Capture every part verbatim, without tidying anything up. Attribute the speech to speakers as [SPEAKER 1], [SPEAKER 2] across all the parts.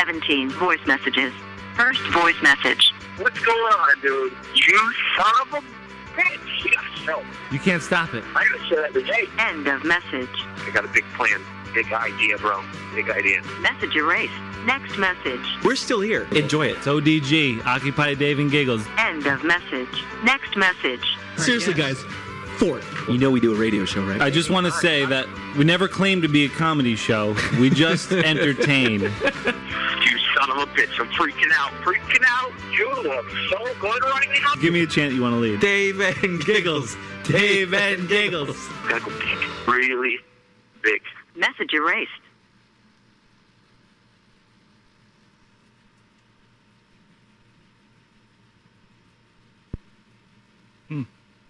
[SPEAKER 1] seventeen voice messages. First voice message.
[SPEAKER 2] What's going on, dude? You son of a bitch. Yes, no.
[SPEAKER 3] You can't stop it.
[SPEAKER 2] I gotta say that today.
[SPEAKER 1] End of message.
[SPEAKER 2] I got a big plan. Big idea, bro. Big idea.
[SPEAKER 1] Message erased. Next message.
[SPEAKER 4] We're still here. Enjoy it.
[SPEAKER 3] It's O D G, Occupy Dave and Giggles.
[SPEAKER 1] End of message. Next message.
[SPEAKER 5] Seriously, guys. Fort.
[SPEAKER 4] You know we do a radio show, right?
[SPEAKER 3] I just want to say that we never claimed to be a comedy show. We just entertain.
[SPEAKER 2] You son of a bitch. I'm freaking out. Freaking out. You look so good right now.
[SPEAKER 3] Give me a chant you want to lead.
[SPEAKER 4] Dave and Giggles. Dave and Giggles.
[SPEAKER 2] Gotta go big. Really big.
[SPEAKER 1] Message erased.
[SPEAKER 3] Hmm.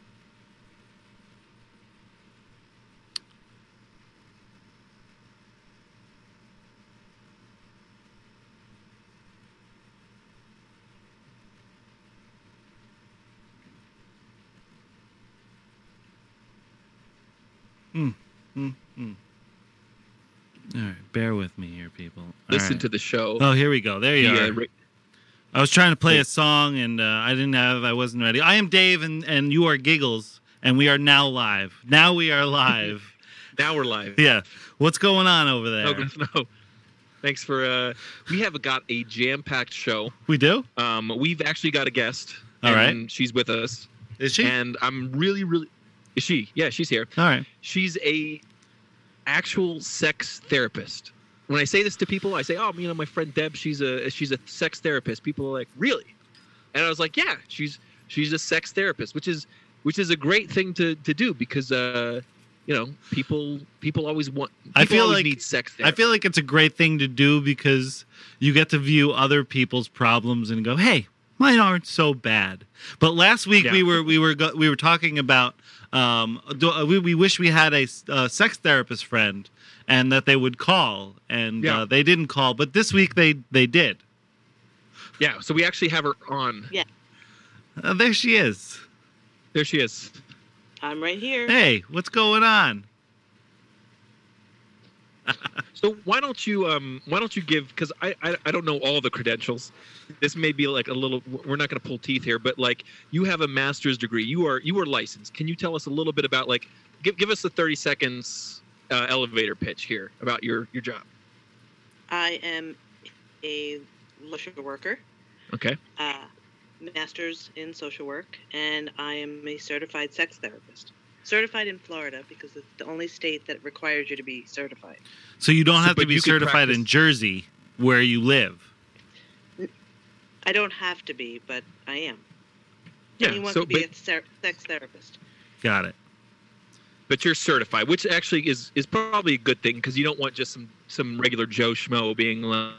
[SPEAKER 3] Hmm. Hmm. Hmm. All right, bear with me here, people. All
[SPEAKER 5] Listen
[SPEAKER 3] right.
[SPEAKER 5] to the show.
[SPEAKER 3] Oh, here we go. There you
[SPEAKER 5] The,
[SPEAKER 3] are.
[SPEAKER 5] uh, ra-
[SPEAKER 3] I was trying to play a song, and uh, I didn't have. I wasn't ready. I am Dave, and, and you are Giggles, and we are now live. Now we are live.
[SPEAKER 5] now we're live.
[SPEAKER 3] Yeah. What's going on over there?
[SPEAKER 5] No, no. Thanks for. Uh, we have got a jam-packed show.
[SPEAKER 3] We do?
[SPEAKER 5] Um, we've actually got a guest.
[SPEAKER 3] All
[SPEAKER 5] and
[SPEAKER 3] right.
[SPEAKER 5] She's with us.
[SPEAKER 3] Is she?
[SPEAKER 5] And I'm really, really. Is she? Yeah, she's here.
[SPEAKER 3] All right.
[SPEAKER 5] She's a actual sex therapist. When I say this to people, I say, "Oh, you know, my friend Deb, she's a she's a sex therapist." People are like, "Really?" And I was like, "Yeah, she's she's a sex therapist," which is which is a great thing to, to do because uh, you know, people people always want people
[SPEAKER 3] I feel
[SPEAKER 5] always
[SPEAKER 3] like
[SPEAKER 5] need sex
[SPEAKER 3] I
[SPEAKER 5] therapy.
[SPEAKER 3] feel like it's a great thing to do because you get to view other people's problems and go, "Hey, mine aren't so bad." But last week
[SPEAKER 5] Yeah.
[SPEAKER 3] we were we were go- we were talking about um, do, we we wish we had a uh, sex therapist friend and that they would call, and
[SPEAKER 5] Yeah.
[SPEAKER 3] uh, they didn't call. But this week they they did.
[SPEAKER 5] Yeah, so we actually have her on.
[SPEAKER 6] Yeah,
[SPEAKER 3] Uh, there she is.
[SPEAKER 5] There she is.
[SPEAKER 6] I'm right here.
[SPEAKER 3] Hey, what's going on?
[SPEAKER 5] So why don't you um why don't you give because I, I I don't know all the credentials. This may be like a little we're not going to pull teeth here, but like you have a master's degree. You are you are licensed. Can you tell us a little bit about like give give us a thirty seconds uh, elevator pitch here about your your job?
[SPEAKER 6] I am a social worker,
[SPEAKER 5] Okay.
[SPEAKER 6] uh, master's in social work, and I am a certified sex therapist. Certified in Florida because it's the only state that requires you to be certified.
[SPEAKER 3] So you don't
[SPEAKER 5] So-
[SPEAKER 3] have to
[SPEAKER 5] but
[SPEAKER 3] be
[SPEAKER 5] you can
[SPEAKER 3] certified in
[SPEAKER 5] practice-
[SPEAKER 3] Jersey where you live.
[SPEAKER 6] I don't have to be, but I am.
[SPEAKER 5] Yeah,
[SPEAKER 6] Anyone
[SPEAKER 5] so
[SPEAKER 6] can be
[SPEAKER 5] but,
[SPEAKER 6] a ser- sex therapist.
[SPEAKER 3] Got it.
[SPEAKER 5] but you're certified, which actually is is probably a good thing because you don't want just some some regular Joe Schmo being like,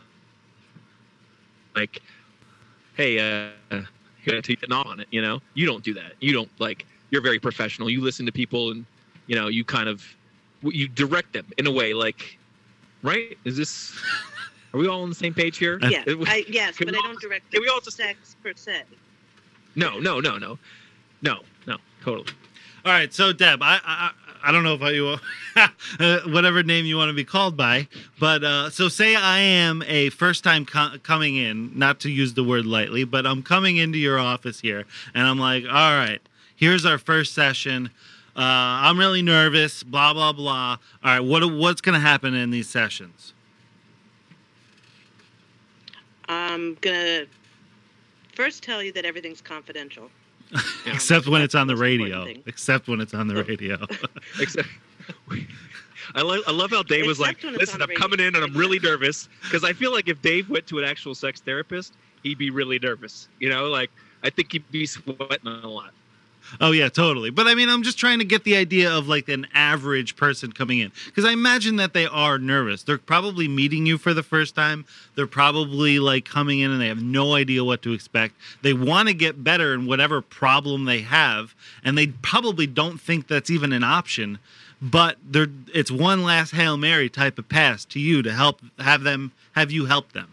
[SPEAKER 5] like hey, uh, here to get on it. You know, you don't do that. You don't like. You're very professional. You listen to people, and you know, you kind of you direct them in a way. Like, right? Is this? Are we all on the same page here?
[SPEAKER 6] Yeah,
[SPEAKER 5] Uh,
[SPEAKER 6] I, yes,
[SPEAKER 5] can
[SPEAKER 6] but
[SPEAKER 5] we
[SPEAKER 6] I
[SPEAKER 5] all
[SPEAKER 6] don't
[SPEAKER 5] just-
[SPEAKER 6] direct
[SPEAKER 5] can we all just-
[SPEAKER 6] sex per se.
[SPEAKER 5] No, no, no, no, no, no. Totally.
[SPEAKER 3] All right, so Deb, I I, I don't know if I, you uh, whatever name you want to be called by, but uh, so say I am a first time co- coming in, not to use the word lightly, but I'm coming into your office here, and I'm like, all right, here's our first session. Uh, I'm really nervous. Blah blah blah. All right, what what's going to happen in these sessions?
[SPEAKER 6] I'm gonna first tell you that everything's confidential.
[SPEAKER 3] Except when it's on the
[SPEAKER 6] that's the most
[SPEAKER 3] radio.
[SPEAKER 6] important thing.
[SPEAKER 3] Except when it's on the radio.
[SPEAKER 5] Except, I love I love how Dave was like,
[SPEAKER 6] Except when it's
[SPEAKER 5] listen,
[SPEAKER 6] on
[SPEAKER 5] I'm
[SPEAKER 6] the
[SPEAKER 5] coming in and I'm really
[SPEAKER 6] radio."
[SPEAKER 5] nervous because I feel like if Dave went to an actual sex therapist, he'd be really nervous. You know, like I think he'd be sweating a lot.
[SPEAKER 3] Oh yeah, totally. But I mean, I'm just trying to get the idea of like an average person coming in, because I imagine that they are nervous. They're probably meeting you for the first time. They're probably like coming in and they have no idea what to expect. They want to get better in whatever problem they have, and they probably don't think that's even an option. But they're it's one last Hail Mary type of pass to you to help have them have you help them.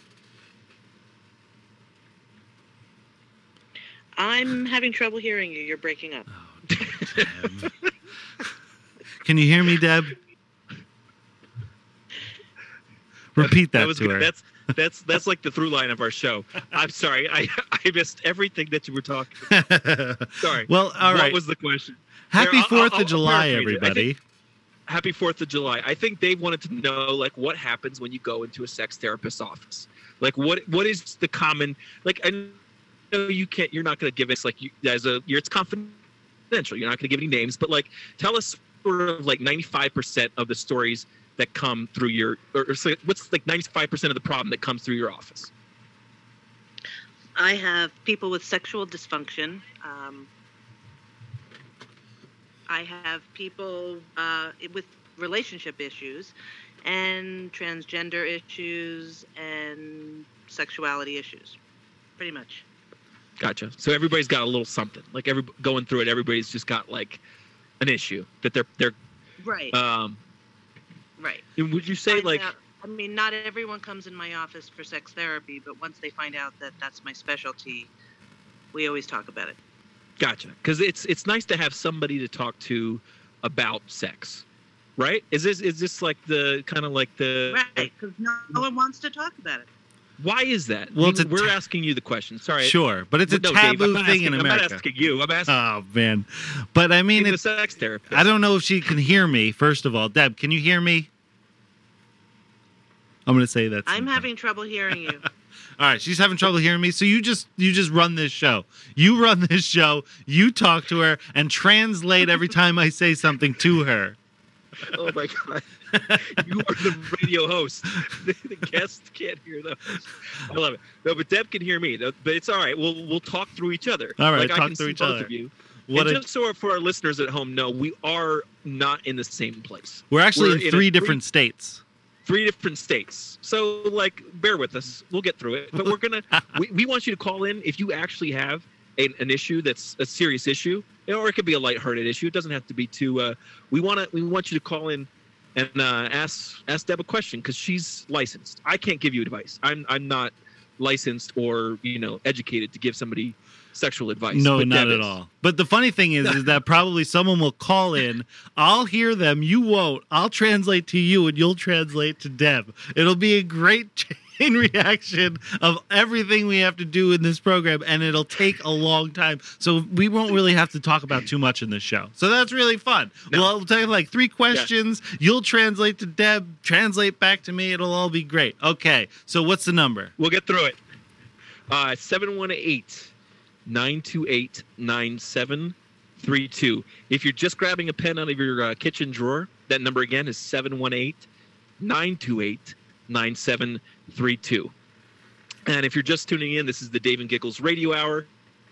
[SPEAKER 6] I'm having trouble hearing you. You're breaking up.
[SPEAKER 3] Deb. Can you hear me, Deb? Repeat that,
[SPEAKER 5] That was
[SPEAKER 3] to
[SPEAKER 5] good.
[SPEAKER 3] her.
[SPEAKER 5] That's That's that's like the through line of our show. I'm sorry, I I missed everything that you were talking about. Sorry.
[SPEAKER 3] Well, all
[SPEAKER 5] what
[SPEAKER 3] right.
[SPEAKER 5] was the question?
[SPEAKER 3] Happy
[SPEAKER 5] There, I'll-
[SPEAKER 3] Fourth
[SPEAKER 5] I'll-
[SPEAKER 3] of
[SPEAKER 5] I'll
[SPEAKER 3] July,
[SPEAKER 5] paraphrase it. I
[SPEAKER 3] everybody.
[SPEAKER 5] think- Happy Fourth of July. I think Dave wanted to know, like, what happens when you go into a sex therapist's office. Like, what what is the common? Like, I know you can't. You're not going to give us like you as a. You're, it's confidential. You're not going to give any names, but like, tell us sort of like ninety-five percent of the stories that come through your. Or, or so what's like ninety-five percent of the problem that comes through your office?
[SPEAKER 6] I have people with sexual dysfunction. Um, I have people uh, with relationship issues and transgender issues and sexuality issues. Pretty much.
[SPEAKER 5] Gotcha. So everybody's got a little something. Like every going through it, everybody's just got like an issue that they're they're.
[SPEAKER 6] Right.
[SPEAKER 5] Um,
[SPEAKER 6] right.
[SPEAKER 5] and would you say
[SPEAKER 6] Find
[SPEAKER 5] like?
[SPEAKER 6] out- I mean, not everyone comes in my office for sex therapy, but once they find out that that's my specialty, we always talk about it.
[SPEAKER 5] Gotcha. Because it's it's nice to have somebody to talk to about sex, right? Is this is this like the kind of like the
[SPEAKER 6] Right, because no, no one wants to talk about it.
[SPEAKER 5] Why is that?
[SPEAKER 3] Well,
[SPEAKER 5] I
[SPEAKER 3] it's a
[SPEAKER 5] mean, we're
[SPEAKER 3] ta-
[SPEAKER 5] asking you the question. Sorry.
[SPEAKER 3] Sure, but it's a
[SPEAKER 5] No, Dave, I'm
[SPEAKER 3] taboo
[SPEAKER 5] not
[SPEAKER 3] thing
[SPEAKER 5] asking-
[SPEAKER 3] in
[SPEAKER 5] I'm
[SPEAKER 3] America.
[SPEAKER 5] not asking you. I'm asking
[SPEAKER 3] Oh man, but I mean,
[SPEAKER 5] the
[SPEAKER 3] it's.
[SPEAKER 5] sex therapist.
[SPEAKER 3] I don't know if she can hear me. First of all, Deb, can you hear me? I'm gonna say that.
[SPEAKER 6] I'm
[SPEAKER 3] sometime.
[SPEAKER 6] having trouble hearing you.
[SPEAKER 3] All right, she's having trouble hearing me. So you just you just run this show. You run this show. You talk to her and translate every time I say something to her.
[SPEAKER 5] Oh my god. You are the radio host. The, the guests can't hear the host. I love it. No, but Deb can hear me. But it's all right. We'll we'll talk through each other.
[SPEAKER 3] All right,
[SPEAKER 5] like I
[SPEAKER 3] talk
[SPEAKER 5] can
[SPEAKER 3] through
[SPEAKER 5] see
[SPEAKER 3] each
[SPEAKER 5] both
[SPEAKER 3] other.
[SPEAKER 5] of you.
[SPEAKER 3] What
[SPEAKER 5] and
[SPEAKER 3] a,
[SPEAKER 5] just so for our listeners at home know, we are not in the same place.
[SPEAKER 3] we're actually
[SPEAKER 5] we're
[SPEAKER 3] in
[SPEAKER 5] in a
[SPEAKER 3] three
[SPEAKER 5] three-
[SPEAKER 3] different states.
[SPEAKER 5] Three different states. So, like, bear with us. We'll get through it. But we're going to, we, we want you to call in if you actually have an, an issue that's a serious issue, or it could be a lighthearted issue. It doesn't have to be too, uh, we want to, we want you to call in and uh, ask, ask Deb a question because she's licensed. I can't give you advice. I'm, I'm not licensed or, you know, educated to give somebody sexual advice.
[SPEAKER 3] No,
[SPEAKER 5] but
[SPEAKER 3] not
[SPEAKER 5] Deb
[SPEAKER 3] at
[SPEAKER 5] is.
[SPEAKER 3] all. But the funny thing is, is that probably someone will call in. I'll hear them. You won't. I'll translate to you, and you'll translate to Deb. It'll be a great chain reaction of everything we have to do in this program, and it'll take a long time. So we won't really have to talk about too much in this show. So that's really fun.
[SPEAKER 5] No.
[SPEAKER 3] Well, we'll take like three questions. You'll translate to Deb, translate back to me. It'll all be great. Okay. So what's the number?
[SPEAKER 5] We'll get through it. Uh, seven one eight, nine two eight, nine seven three two. If you're just grabbing a pen out of your uh, kitchen drawer, that number again is seven one eight, nine two eight, nine seven three two. And if you're just tuning in, this is the Dave and Giggles Radio Hour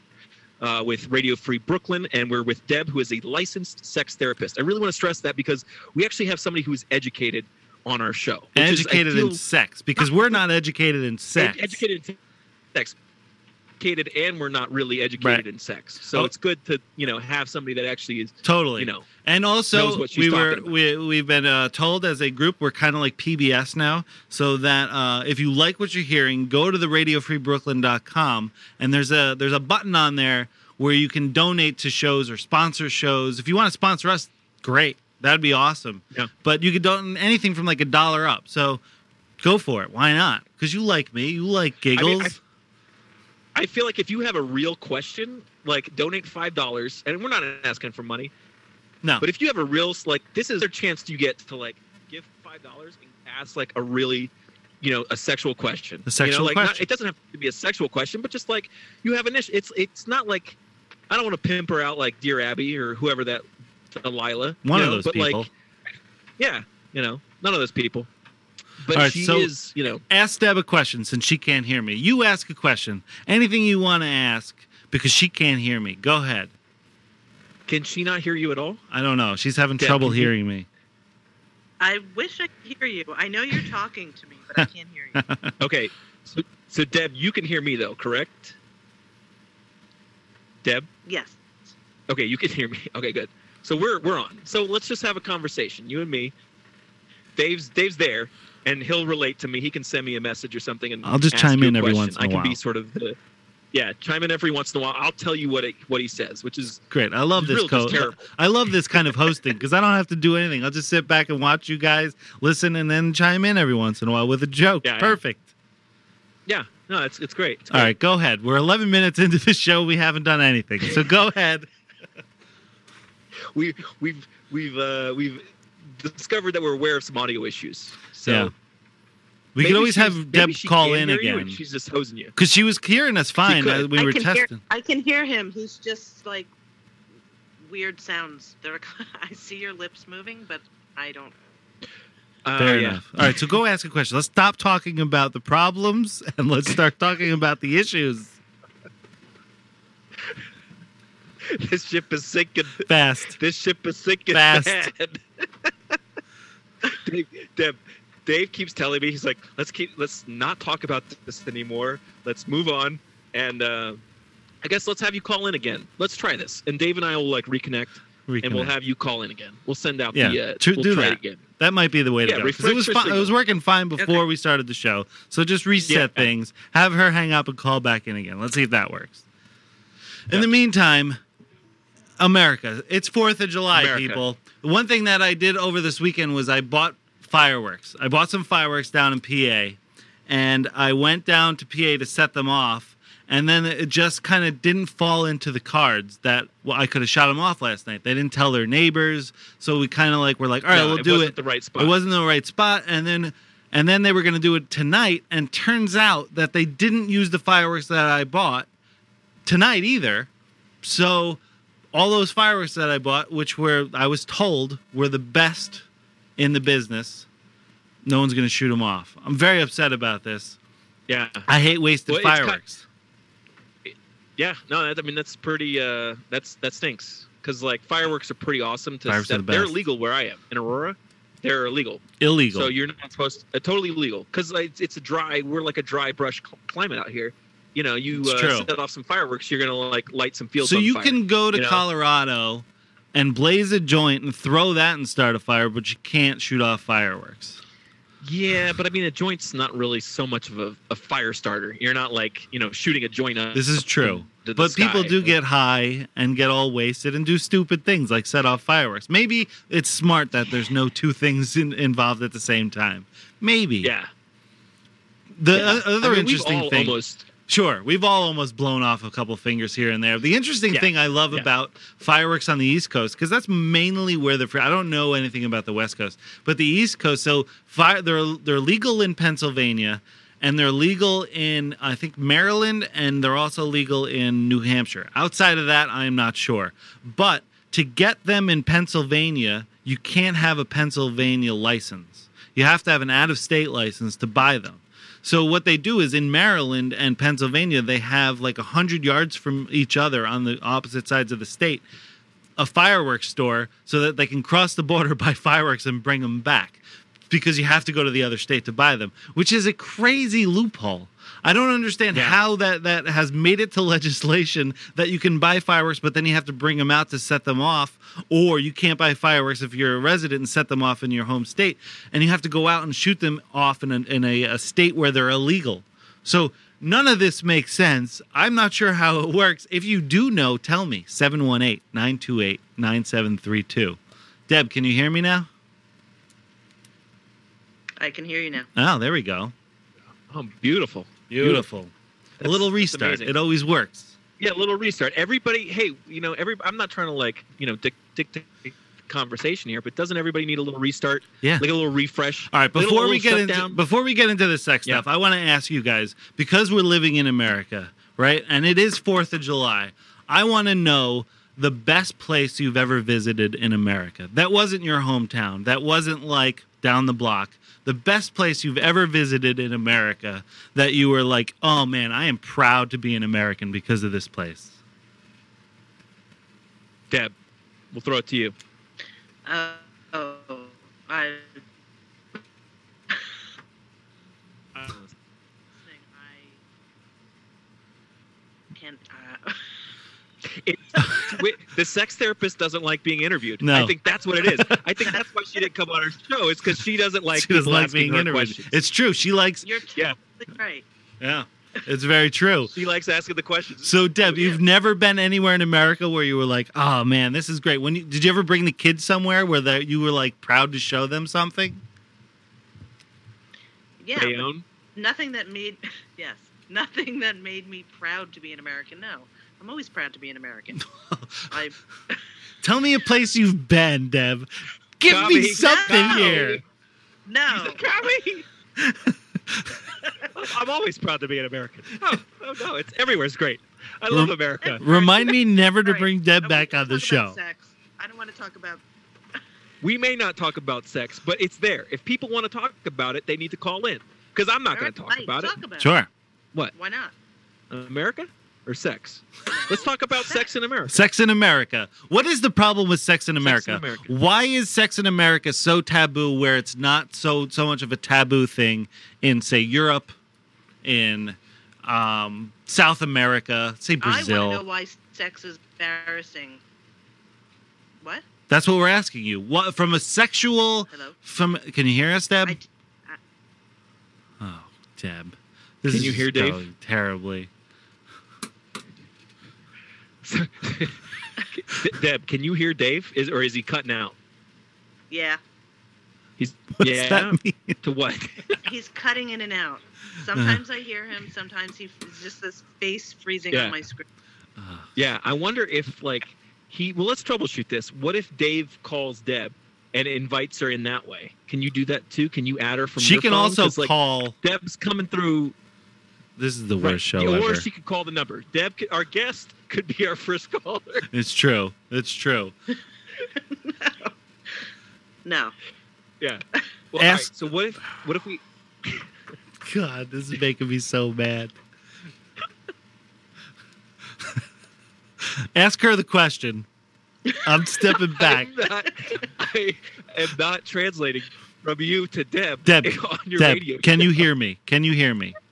[SPEAKER 5] uh, with Radio Free Brooklyn, and we're with Deb, who is a licensed sex therapist. I really want to stress that because we actually have somebody who's educated on our show. which is, I
[SPEAKER 3] Educated in
[SPEAKER 5] feel-
[SPEAKER 3] sex, because we're not educated in sex.
[SPEAKER 5] Ed- educated in sex. Educated and we're not really educated
[SPEAKER 3] Right.
[SPEAKER 5] in sex. So
[SPEAKER 3] Oh.
[SPEAKER 5] it's good to, you know, have somebody that actually is,
[SPEAKER 3] Totally.
[SPEAKER 5] you know,
[SPEAKER 3] And also,
[SPEAKER 5] knows what she's
[SPEAKER 3] we were
[SPEAKER 5] talking about.
[SPEAKER 3] we we've been uh, told as a group we're kind of like P B S now, so that uh, if you like what you're hearing, go to the radio free brooklyn dot com, and there's a there's a button on there where you can donate to shows or sponsor shows. If you want to sponsor us, great, that'd be awesome.
[SPEAKER 5] Yeah.
[SPEAKER 3] But you could donate anything from like a dollar up. So go for it. Why not? Because you like me, you like giggles.
[SPEAKER 5] I, mean, I, I feel like if you have a real question, like donate five dollars, and we're not asking for money,
[SPEAKER 3] no,
[SPEAKER 5] but if you have a real, like, this is a chance you get to, like, give five dollars and ask, like, a really, you know, a sexual question.
[SPEAKER 3] A sexual
[SPEAKER 5] you know, like, not-
[SPEAKER 3] question.
[SPEAKER 5] it doesn't have to be a sexual question, but just, like, you have an issue. It's, it's not like, I don't want to pimp her out like Dear Abby or whoever that, Delilah.
[SPEAKER 3] one
[SPEAKER 5] you
[SPEAKER 3] of
[SPEAKER 5] know,
[SPEAKER 3] those
[SPEAKER 5] but
[SPEAKER 3] people.
[SPEAKER 5] Like, yeah, you know, none of those people. But
[SPEAKER 3] All right,
[SPEAKER 5] she
[SPEAKER 3] so-
[SPEAKER 5] is, you know,
[SPEAKER 3] Ask Deb a question since she can't hear me. You ask a question. Anything you want to ask because she can't hear me. Go ahead.
[SPEAKER 5] can she not hear you at all?
[SPEAKER 3] I don't know. She's having
[SPEAKER 5] Deb,
[SPEAKER 3] trouble
[SPEAKER 5] can you-
[SPEAKER 3] hearing me.
[SPEAKER 6] I wish I could hear you. I know you're talking to me, but I can't hear you.
[SPEAKER 5] Okay, so, so Deb, you can hear me though, correct? Deb?
[SPEAKER 6] Yes.
[SPEAKER 5] Okay, you can hear me. Okay, good. So we're we're on. So let's just have a conversation, you and me. Dave's Dave's there, and he'll relate to me. He can send me a message or something, and
[SPEAKER 3] I'll just
[SPEAKER 5] ask
[SPEAKER 3] chime
[SPEAKER 5] you
[SPEAKER 3] in
[SPEAKER 5] a
[SPEAKER 3] every
[SPEAKER 5] question.
[SPEAKER 3] once in a
[SPEAKER 5] I can
[SPEAKER 3] while.
[SPEAKER 5] be sort of the, yeah, chime in every once in a while. I'll tell you what it, what he says, which is
[SPEAKER 3] Great. I love
[SPEAKER 5] It's
[SPEAKER 3] this
[SPEAKER 5] real just
[SPEAKER 3] co-
[SPEAKER 5] terrible.
[SPEAKER 3] I love this kind of hosting because I don't have to do anything. I'll just sit back and watch you guys listen and then chime in every once in a while with a joke.
[SPEAKER 5] Yeah, yeah.
[SPEAKER 3] Perfect.
[SPEAKER 5] Yeah, no, it's it's great. It's
[SPEAKER 3] All
[SPEAKER 5] great.
[SPEAKER 3] right, go ahead. We're eleven minutes into the show. We haven't done anything, so go ahead.
[SPEAKER 5] We we've we've uh, we've discovered that we're aware of some audio issues. So
[SPEAKER 3] Yeah. We
[SPEAKER 5] maybe
[SPEAKER 3] could always
[SPEAKER 5] she's-
[SPEAKER 3] have
[SPEAKER 5] maybe
[SPEAKER 3] Deb
[SPEAKER 5] she
[SPEAKER 3] call
[SPEAKER 5] can
[SPEAKER 3] in
[SPEAKER 5] hear you
[SPEAKER 3] again
[SPEAKER 5] and she's just hosing you.
[SPEAKER 3] because she was hearing us fine
[SPEAKER 5] could.
[SPEAKER 3] as we
[SPEAKER 6] I
[SPEAKER 3] were
[SPEAKER 6] can
[SPEAKER 3] testing.
[SPEAKER 6] Hear, I can hear him. He's just like weird sounds. There, I see your lips moving, but I don't.
[SPEAKER 5] Uh,
[SPEAKER 3] Fair
[SPEAKER 5] yeah.
[SPEAKER 3] enough. All right, so go ask a question. Let's stop talking about the problems and let's start talking about the issues
[SPEAKER 5] This ship is sinking.
[SPEAKER 3] fast.
[SPEAKER 5] This ship is sinking
[SPEAKER 3] Fast.
[SPEAKER 5] bad. Dave, Deb, Dave keeps telling me, he's like, let's keep, let's not talk about this anymore. Let's move on, and uh, I guess let's have you call in again. Let's try this, and Dave and I will like reconnect, and we'll
[SPEAKER 3] Reconnect.
[SPEAKER 5] have you call in again. We'll send out
[SPEAKER 3] Yeah,
[SPEAKER 5] the. Uh,
[SPEAKER 3] to-
[SPEAKER 5] we'll
[SPEAKER 3] do
[SPEAKER 5] try
[SPEAKER 3] that.
[SPEAKER 5] it again.
[SPEAKER 3] That might be the way to
[SPEAKER 5] Yeah,
[SPEAKER 3] go. 'Cause
[SPEAKER 5] refresh
[SPEAKER 3] It was
[SPEAKER 5] your
[SPEAKER 3] fine. It was
[SPEAKER 5] signal.
[SPEAKER 3] working fine before
[SPEAKER 6] Okay.
[SPEAKER 3] we started the show. So just reset
[SPEAKER 5] Yeah.
[SPEAKER 3] things. Have her hang up and call back in again. Let's see if that works. In
[SPEAKER 5] Yeah.
[SPEAKER 3] the meantime, America. It's Fourth of July,
[SPEAKER 5] America.
[SPEAKER 3] people. The one thing that I did over this weekend was I bought fireworks. I bought some fireworks down in P A, and I went down to P A to set them off. And then it just kind of didn't fall into the cards that well, I could have shot them off last night. They didn't tell their neighbors, so we kind of like were like, all right,
[SPEAKER 5] No,
[SPEAKER 3] we'll
[SPEAKER 5] it
[SPEAKER 3] do
[SPEAKER 5] wasn't
[SPEAKER 3] it.
[SPEAKER 5] the right spot.
[SPEAKER 3] It wasn't the right spot, and then and then they were going to do it tonight. And turns out that they didn't use the fireworks that I bought tonight either. So all those fireworks that I bought, which were I was told were the best in the business, no one's going to shoot them off. I'm very upset about this.
[SPEAKER 5] Yeah.
[SPEAKER 3] I hate wasted
[SPEAKER 5] Well, it's ki-
[SPEAKER 3] fireworks.
[SPEAKER 5] Yeah, no, that, I mean that's pretty. Uh, that's that stinks because like fireworks are pretty awesome to
[SPEAKER 3] Fireworks are
[SPEAKER 5] set.
[SPEAKER 3] the
[SPEAKER 5] They're
[SPEAKER 3] best.
[SPEAKER 5] illegal where I am in Aurora. They're illegal,
[SPEAKER 3] Illegal.
[SPEAKER 5] so you're not supposed. To, uh, totally illegal because like, it's, it's a dry. We're like a dry brush cl- climate out here. You know, you
[SPEAKER 3] It's
[SPEAKER 5] uh,
[SPEAKER 3] true.
[SPEAKER 5] set off some fireworks, you're gonna like light some fields.
[SPEAKER 3] So
[SPEAKER 5] on
[SPEAKER 3] you
[SPEAKER 5] fire.
[SPEAKER 3] can go to
[SPEAKER 5] you know?
[SPEAKER 3] Colorado and blaze a joint and throw that and start a fire, but you can't shoot off fireworks.
[SPEAKER 5] Yeah, but I mean, a joint's not really so much of a, a fire starter. You're not like you know shooting a joint up.
[SPEAKER 3] This is true.
[SPEAKER 5] to the
[SPEAKER 3] But people
[SPEAKER 5] sky.
[SPEAKER 3] do get high and get all wasted and do stupid things like set off fireworks. Maybe it's smart that there's no two things in, involved at the same time. Maybe.
[SPEAKER 5] Yeah.
[SPEAKER 3] The
[SPEAKER 5] Yeah.
[SPEAKER 3] o- other
[SPEAKER 5] I mean, we've
[SPEAKER 3] interesting
[SPEAKER 5] all
[SPEAKER 3] thing.
[SPEAKER 5] Almost.
[SPEAKER 3] Sure, we've all almost blown off a couple fingers here and there. The interesting
[SPEAKER 5] Yeah.
[SPEAKER 3] thing I love
[SPEAKER 5] Yeah.
[SPEAKER 3] about fireworks on the East Coast, because that's mainly where they're. I don't know anything about the West Coast, but the East Coast. So fire, they're they're legal in Pennsylvania, and they're legal in I think Maryland, and they're also legal in New Hampshire. Outside of that, I'm not sure. But to get them in Pennsylvania, you can't have a Pennsylvania license. You have to have an out-of-state license to buy them. So what they do is in Maryland and Pennsylvania, they have like one hundred yards from each other on the opposite sides of the state, a fireworks store so that they can cross the border, buy fireworks, and bring them back because you have to go to the other state to buy them, which is a crazy loophole. I don't understand
[SPEAKER 5] Yeah.
[SPEAKER 3] how that, that has made it to legislation that you can buy fireworks, but then you have to bring them out to set them off, or you can't buy fireworks if you're a resident and set them off in your home state, and you have to go out and shoot them off in, a, in a, a state where they're illegal. So none of this makes sense. I'm not sure how it works. If you do know, tell me. seven one eight, nine two eight, nine seven three two. Deb, can you hear me now?
[SPEAKER 6] I can hear you now.
[SPEAKER 3] Oh, there we go.
[SPEAKER 5] Oh, beautiful.
[SPEAKER 3] Beautiful. A
[SPEAKER 5] That's-
[SPEAKER 3] little
[SPEAKER 5] that's
[SPEAKER 3] restart.
[SPEAKER 5] amazing.
[SPEAKER 3] It always works.
[SPEAKER 5] Yeah, a little restart. Everybody, hey, you know, every. I'm not trying to like, you know, dic- dictate conversation here, but doesn't everybody need a little restart?
[SPEAKER 3] Yeah.
[SPEAKER 5] Like a little refresh.
[SPEAKER 3] All right,
[SPEAKER 5] Little-
[SPEAKER 3] before
[SPEAKER 5] little
[SPEAKER 3] we get into
[SPEAKER 5] shutdown.
[SPEAKER 3] before we get into the sex
[SPEAKER 5] Yeah.
[SPEAKER 3] stuff, I want to ask you guys, because we're living in America, right? And it is fourth of July. I want to know the best place you've ever visited in America. That wasn't your hometown. That wasn't like down the block. The best place you've ever visited in America that you were like, "Oh man, I am proud to be an American because of this place."
[SPEAKER 5] Deb, we'll throw it to you.
[SPEAKER 6] Uh, oh, I. I can't. Uh,
[SPEAKER 5] It, wait, the sex therapist doesn't like being interviewed.
[SPEAKER 3] No.
[SPEAKER 5] I think that's what it is. I think that's why she didn't come on our show. It's because she doesn't like
[SPEAKER 3] She doesn't
[SPEAKER 5] people
[SPEAKER 3] like
[SPEAKER 5] asking
[SPEAKER 3] being
[SPEAKER 5] her
[SPEAKER 3] interviewed.
[SPEAKER 5] questions.
[SPEAKER 3] It's true. She likes.
[SPEAKER 6] you're
[SPEAKER 5] Yeah.
[SPEAKER 6] totally right.
[SPEAKER 3] Yeah, it's very true.
[SPEAKER 5] She likes asking the questions.
[SPEAKER 3] So, Deb,
[SPEAKER 5] Yeah.
[SPEAKER 3] you've never been anywhere in America where you were like, "Oh man, this is great." When you, did you ever bring the kids somewhere where the, you were like proud to show them something?
[SPEAKER 6] Yeah.
[SPEAKER 5] Bayonne?
[SPEAKER 6] Nothing that made yes, nothing that made me proud to be an American. No, I'm always proud to be an American. I
[SPEAKER 3] Tell me a place you've been, Deb. Give me
[SPEAKER 5] Copy.
[SPEAKER 3] something
[SPEAKER 6] No.
[SPEAKER 3] here.
[SPEAKER 6] no.
[SPEAKER 5] Copy. I'm always proud to be an American. Oh, oh no, it's everywhere's great. I love
[SPEAKER 3] Rem-
[SPEAKER 5] America.
[SPEAKER 3] Remind me never to
[SPEAKER 6] All right,
[SPEAKER 3] bring Deb
[SPEAKER 6] I
[SPEAKER 3] back
[SPEAKER 6] want
[SPEAKER 3] on
[SPEAKER 6] to
[SPEAKER 3] the
[SPEAKER 6] talk
[SPEAKER 3] show.
[SPEAKER 6] about sex. I don't want to talk about.
[SPEAKER 5] We may not talk about sex, but it's there. If people want to talk about it, they need to call in. Because I'm not going to
[SPEAKER 6] All
[SPEAKER 5] talk
[SPEAKER 6] right,
[SPEAKER 5] about
[SPEAKER 6] talk
[SPEAKER 5] it.
[SPEAKER 6] About
[SPEAKER 3] Sure.
[SPEAKER 5] What?
[SPEAKER 6] Why not?
[SPEAKER 5] America or sex? Let's talk about sex in America.
[SPEAKER 3] Sex in America. What is the problem with Sex in
[SPEAKER 5] Sex
[SPEAKER 3] America?
[SPEAKER 5] in America.
[SPEAKER 3] Why is Sex in America so taboo where it's not so so much of a taboo thing in, say, Europe, in um, South America, say
[SPEAKER 6] I want to know
[SPEAKER 3] Brazil?
[SPEAKER 6] why sex is embarrassing. What?
[SPEAKER 3] That's what we're asking you. What from a sexual
[SPEAKER 6] Hello.
[SPEAKER 3] from? Can you hear us, Deb?
[SPEAKER 6] I,
[SPEAKER 3] Oh, Deb. This
[SPEAKER 5] Can
[SPEAKER 3] is
[SPEAKER 5] you hear
[SPEAKER 3] just
[SPEAKER 5] Dave?
[SPEAKER 3] going terribly.
[SPEAKER 5] Deb, can you hear Dave? Is or is he cutting out?
[SPEAKER 6] yeah,
[SPEAKER 5] He's
[SPEAKER 3] What's
[SPEAKER 5] yeah.
[SPEAKER 3] that mean?
[SPEAKER 5] To what?
[SPEAKER 6] he's cutting in and out. Sometimes I hear him. Sometimes he it's just this face freezing
[SPEAKER 5] Yeah.
[SPEAKER 6] on my screen.
[SPEAKER 5] Yeah, I wonder if like he. Well, let's troubleshoot this. What if Dave calls Deb and invites her in that way? Can you do that too? Can you add her from?
[SPEAKER 3] She
[SPEAKER 5] your
[SPEAKER 3] can
[SPEAKER 5] phone?
[SPEAKER 3] also
[SPEAKER 5] 'Cause, like,
[SPEAKER 3] call.
[SPEAKER 5] Deb's coming through.
[SPEAKER 3] This is the
[SPEAKER 5] Right.
[SPEAKER 3] worst show
[SPEAKER 5] Yeah, or
[SPEAKER 3] ever.
[SPEAKER 5] she could call the number. Deb, could, our guest, could be our first caller.
[SPEAKER 3] It's true. It's true.
[SPEAKER 6] No.
[SPEAKER 5] Yeah. Well,
[SPEAKER 3] Ask-
[SPEAKER 5] all right, so what if what if we?
[SPEAKER 3] God, this is making me so mad. Ask her the question. I'm stepping back.
[SPEAKER 5] I'm not, I am not translating from you to Deb.
[SPEAKER 3] Deb,
[SPEAKER 5] on your
[SPEAKER 3] Deb,
[SPEAKER 5] radio.
[SPEAKER 3] can you hear me? Can you hear me?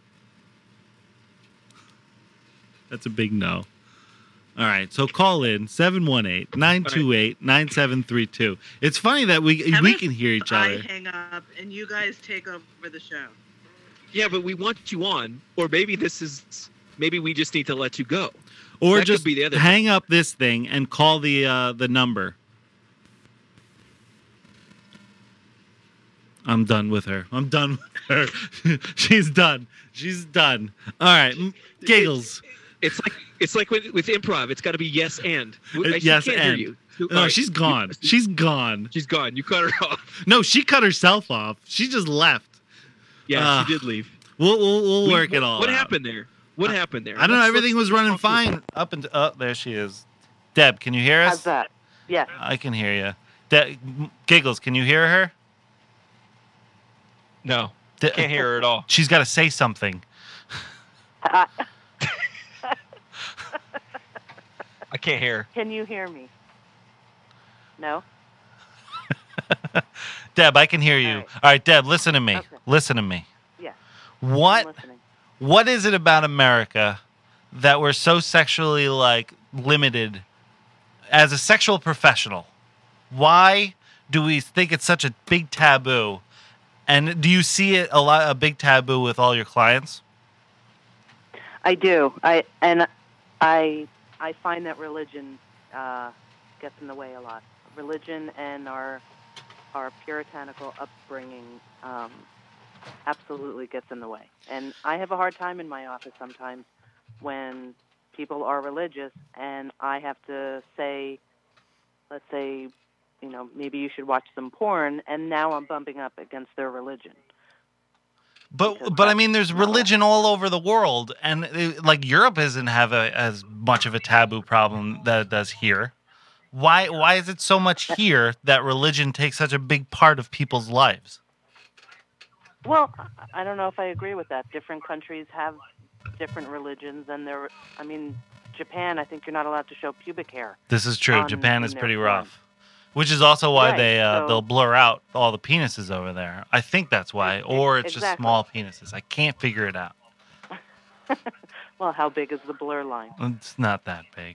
[SPEAKER 3] That's a big no. All right, so call in seven one eight, nine two eight, nine seven three two. It's funny that we
[SPEAKER 6] How
[SPEAKER 3] we
[SPEAKER 6] about
[SPEAKER 3] can hear each
[SPEAKER 6] I
[SPEAKER 3] other.
[SPEAKER 6] hang up and you guys take over the show.
[SPEAKER 5] Yeah, but we want you on, or maybe this is maybe we just need to let you go.
[SPEAKER 3] Or
[SPEAKER 5] that could
[SPEAKER 3] just
[SPEAKER 5] be the other
[SPEAKER 3] hang up this thing and call the uh, the number. I'm done with her. I'm done with her. She's done. She's done. All right, m- giggles.
[SPEAKER 5] It's like it's like with, with improv. It's got to be yes and.
[SPEAKER 3] Uh,
[SPEAKER 5] She
[SPEAKER 3] yes,
[SPEAKER 5] can't
[SPEAKER 3] and.
[SPEAKER 5] hear you.
[SPEAKER 3] No,
[SPEAKER 5] All right.
[SPEAKER 3] she's gone. She's gone.
[SPEAKER 5] She's gone. You cut her off.
[SPEAKER 3] No, she cut herself off. She just left.
[SPEAKER 5] Yeah,
[SPEAKER 3] Ah.
[SPEAKER 5] she did leave.
[SPEAKER 3] We'll we'll, we'll
[SPEAKER 5] We-
[SPEAKER 3] work it
[SPEAKER 5] what-
[SPEAKER 3] all
[SPEAKER 5] What
[SPEAKER 3] out.
[SPEAKER 5] happened there? What happened there?
[SPEAKER 3] I don't know.
[SPEAKER 5] Let's-
[SPEAKER 3] Everything
[SPEAKER 5] let's-
[SPEAKER 3] was running
[SPEAKER 5] let's talk through
[SPEAKER 3] fine up and oh, there she is. Deb, can you hear us?
[SPEAKER 6] How's that? Yes.
[SPEAKER 3] I can hear you. De- Giggles, can you hear her?
[SPEAKER 7] it. No,
[SPEAKER 3] De-
[SPEAKER 7] can't hear her at all.
[SPEAKER 3] She's got to say something.
[SPEAKER 7] I can't hear.
[SPEAKER 6] Can you hear me? No.
[SPEAKER 3] Deb, I can hear you.
[SPEAKER 6] All
[SPEAKER 3] All
[SPEAKER 6] right.
[SPEAKER 3] right, Deb, listen to me.
[SPEAKER 6] Okay.
[SPEAKER 3] Listen to me.
[SPEAKER 6] Yes.
[SPEAKER 3] What
[SPEAKER 6] I'm listening.
[SPEAKER 3] what is it about America that we're so sexually like limited as a sexual professional? Why do we think it's such a big taboo? And do you see it a lot a big taboo with all your clients?
[SPEAKER 8] I do. I and I I find that religion uh, gets in the way a lot. Religion and our our puritanical upbringing um, absolutely gets in the way. And I have a hard time in my office sometimes when people are religious and I have to say, let's say, you know, maybe you should watch some porn, and now I'm bumping up against their religion.
[SPEAKER 3] But
[SPEAKER 8] Because
[SPEAKER 3] but I
[SPEAKER 8] that's
[SPEAKER 3] mean, there's
[SPEAKER 8] not-
[SPEAKER 3] religion all over the world, and uh, like Europe doesn't have a, as much of a taboo problem that it does here. Why why is it so much here that religion takes such a big part of people's lives?
[SPEAKER 8] Well, I don't know if I agree with that. Different countries have different religions, and they're, I mean, Japan, I think you're not allowed to show pubic hair.
[SPEAKER 3] This is true.
[SPEAKER 8] On-
[SPEAKER 3] Japan
[SPEAKER 8] in
[SPEAKER 3] is
[SPEAKER 8] their
[SPEAKER 3] pretty
[SPEAKER 8] porn.
[SPEAKER 3] rough, which is also why
[SPEAKER 8] Right,
[SPEAKER 3] they uh,
[SPEAKER 8] so-
[SPEAKER 3] they'll blur out all the penises over there. I think that's why, or it's just
[SPEAKER 8] Exactly.
[SPEAKER 3] small penises. I can't figure it out.
[SPEAKER 8] Well, how big is the blur line?
[SPEAKER 3] It's not that big.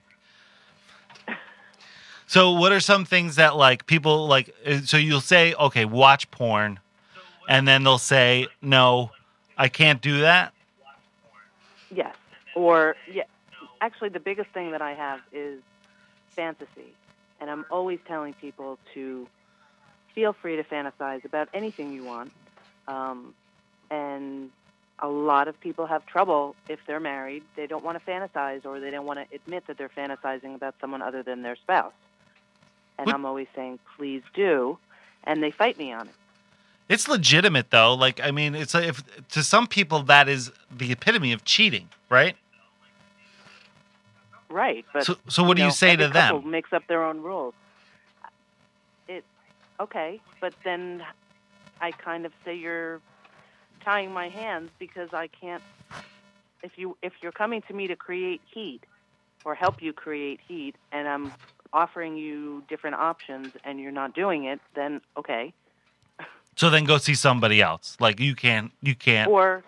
[SPEAKER 3] So, what are some things that like people like? uh, So you'll say, okay, watch porn, and then they'll say, no, I can't do that.
[SPEAKER 8] Yes. Or, yeah. Actually, the biggest thing that I have is fantasy. And I'm always telling people to feel free to fantasize about anything you want. Um, and a lot of people have trouble if they're married. They don't want to fantasize, or they don't want to admit that they're fantasizing about someone other than their spouse. And
[SPEAKER 3] What-
[SPEAKER 8] I'm always saying, please do, and they fight me on it.
[SPEAKER 3] It's legitimate though. Like, I mean, it's like if to some people that is the epitome of cheating, right?
[SPEAKER 8] Right, but
[SPEAKER 3] So, so what do
[SPEAKER 8] know,
[SPEAKER 3] you say
[SPEAKER 8] every
[SPEAKER 3] to
[SPEAKER 8] couple
[SPEAKER 3] them?
[SPEAKER 8] makes up their own rules. It okay, but then I kind of say you're tying my hands because I can't. If you if you're coming to me to create heat or help you create heat, and I'm offering you different options and you're not doing it, then okay.
[SPEAKER 3] So then go see somebody else. Like you can't, you can't.
[SPEAKER 8] Or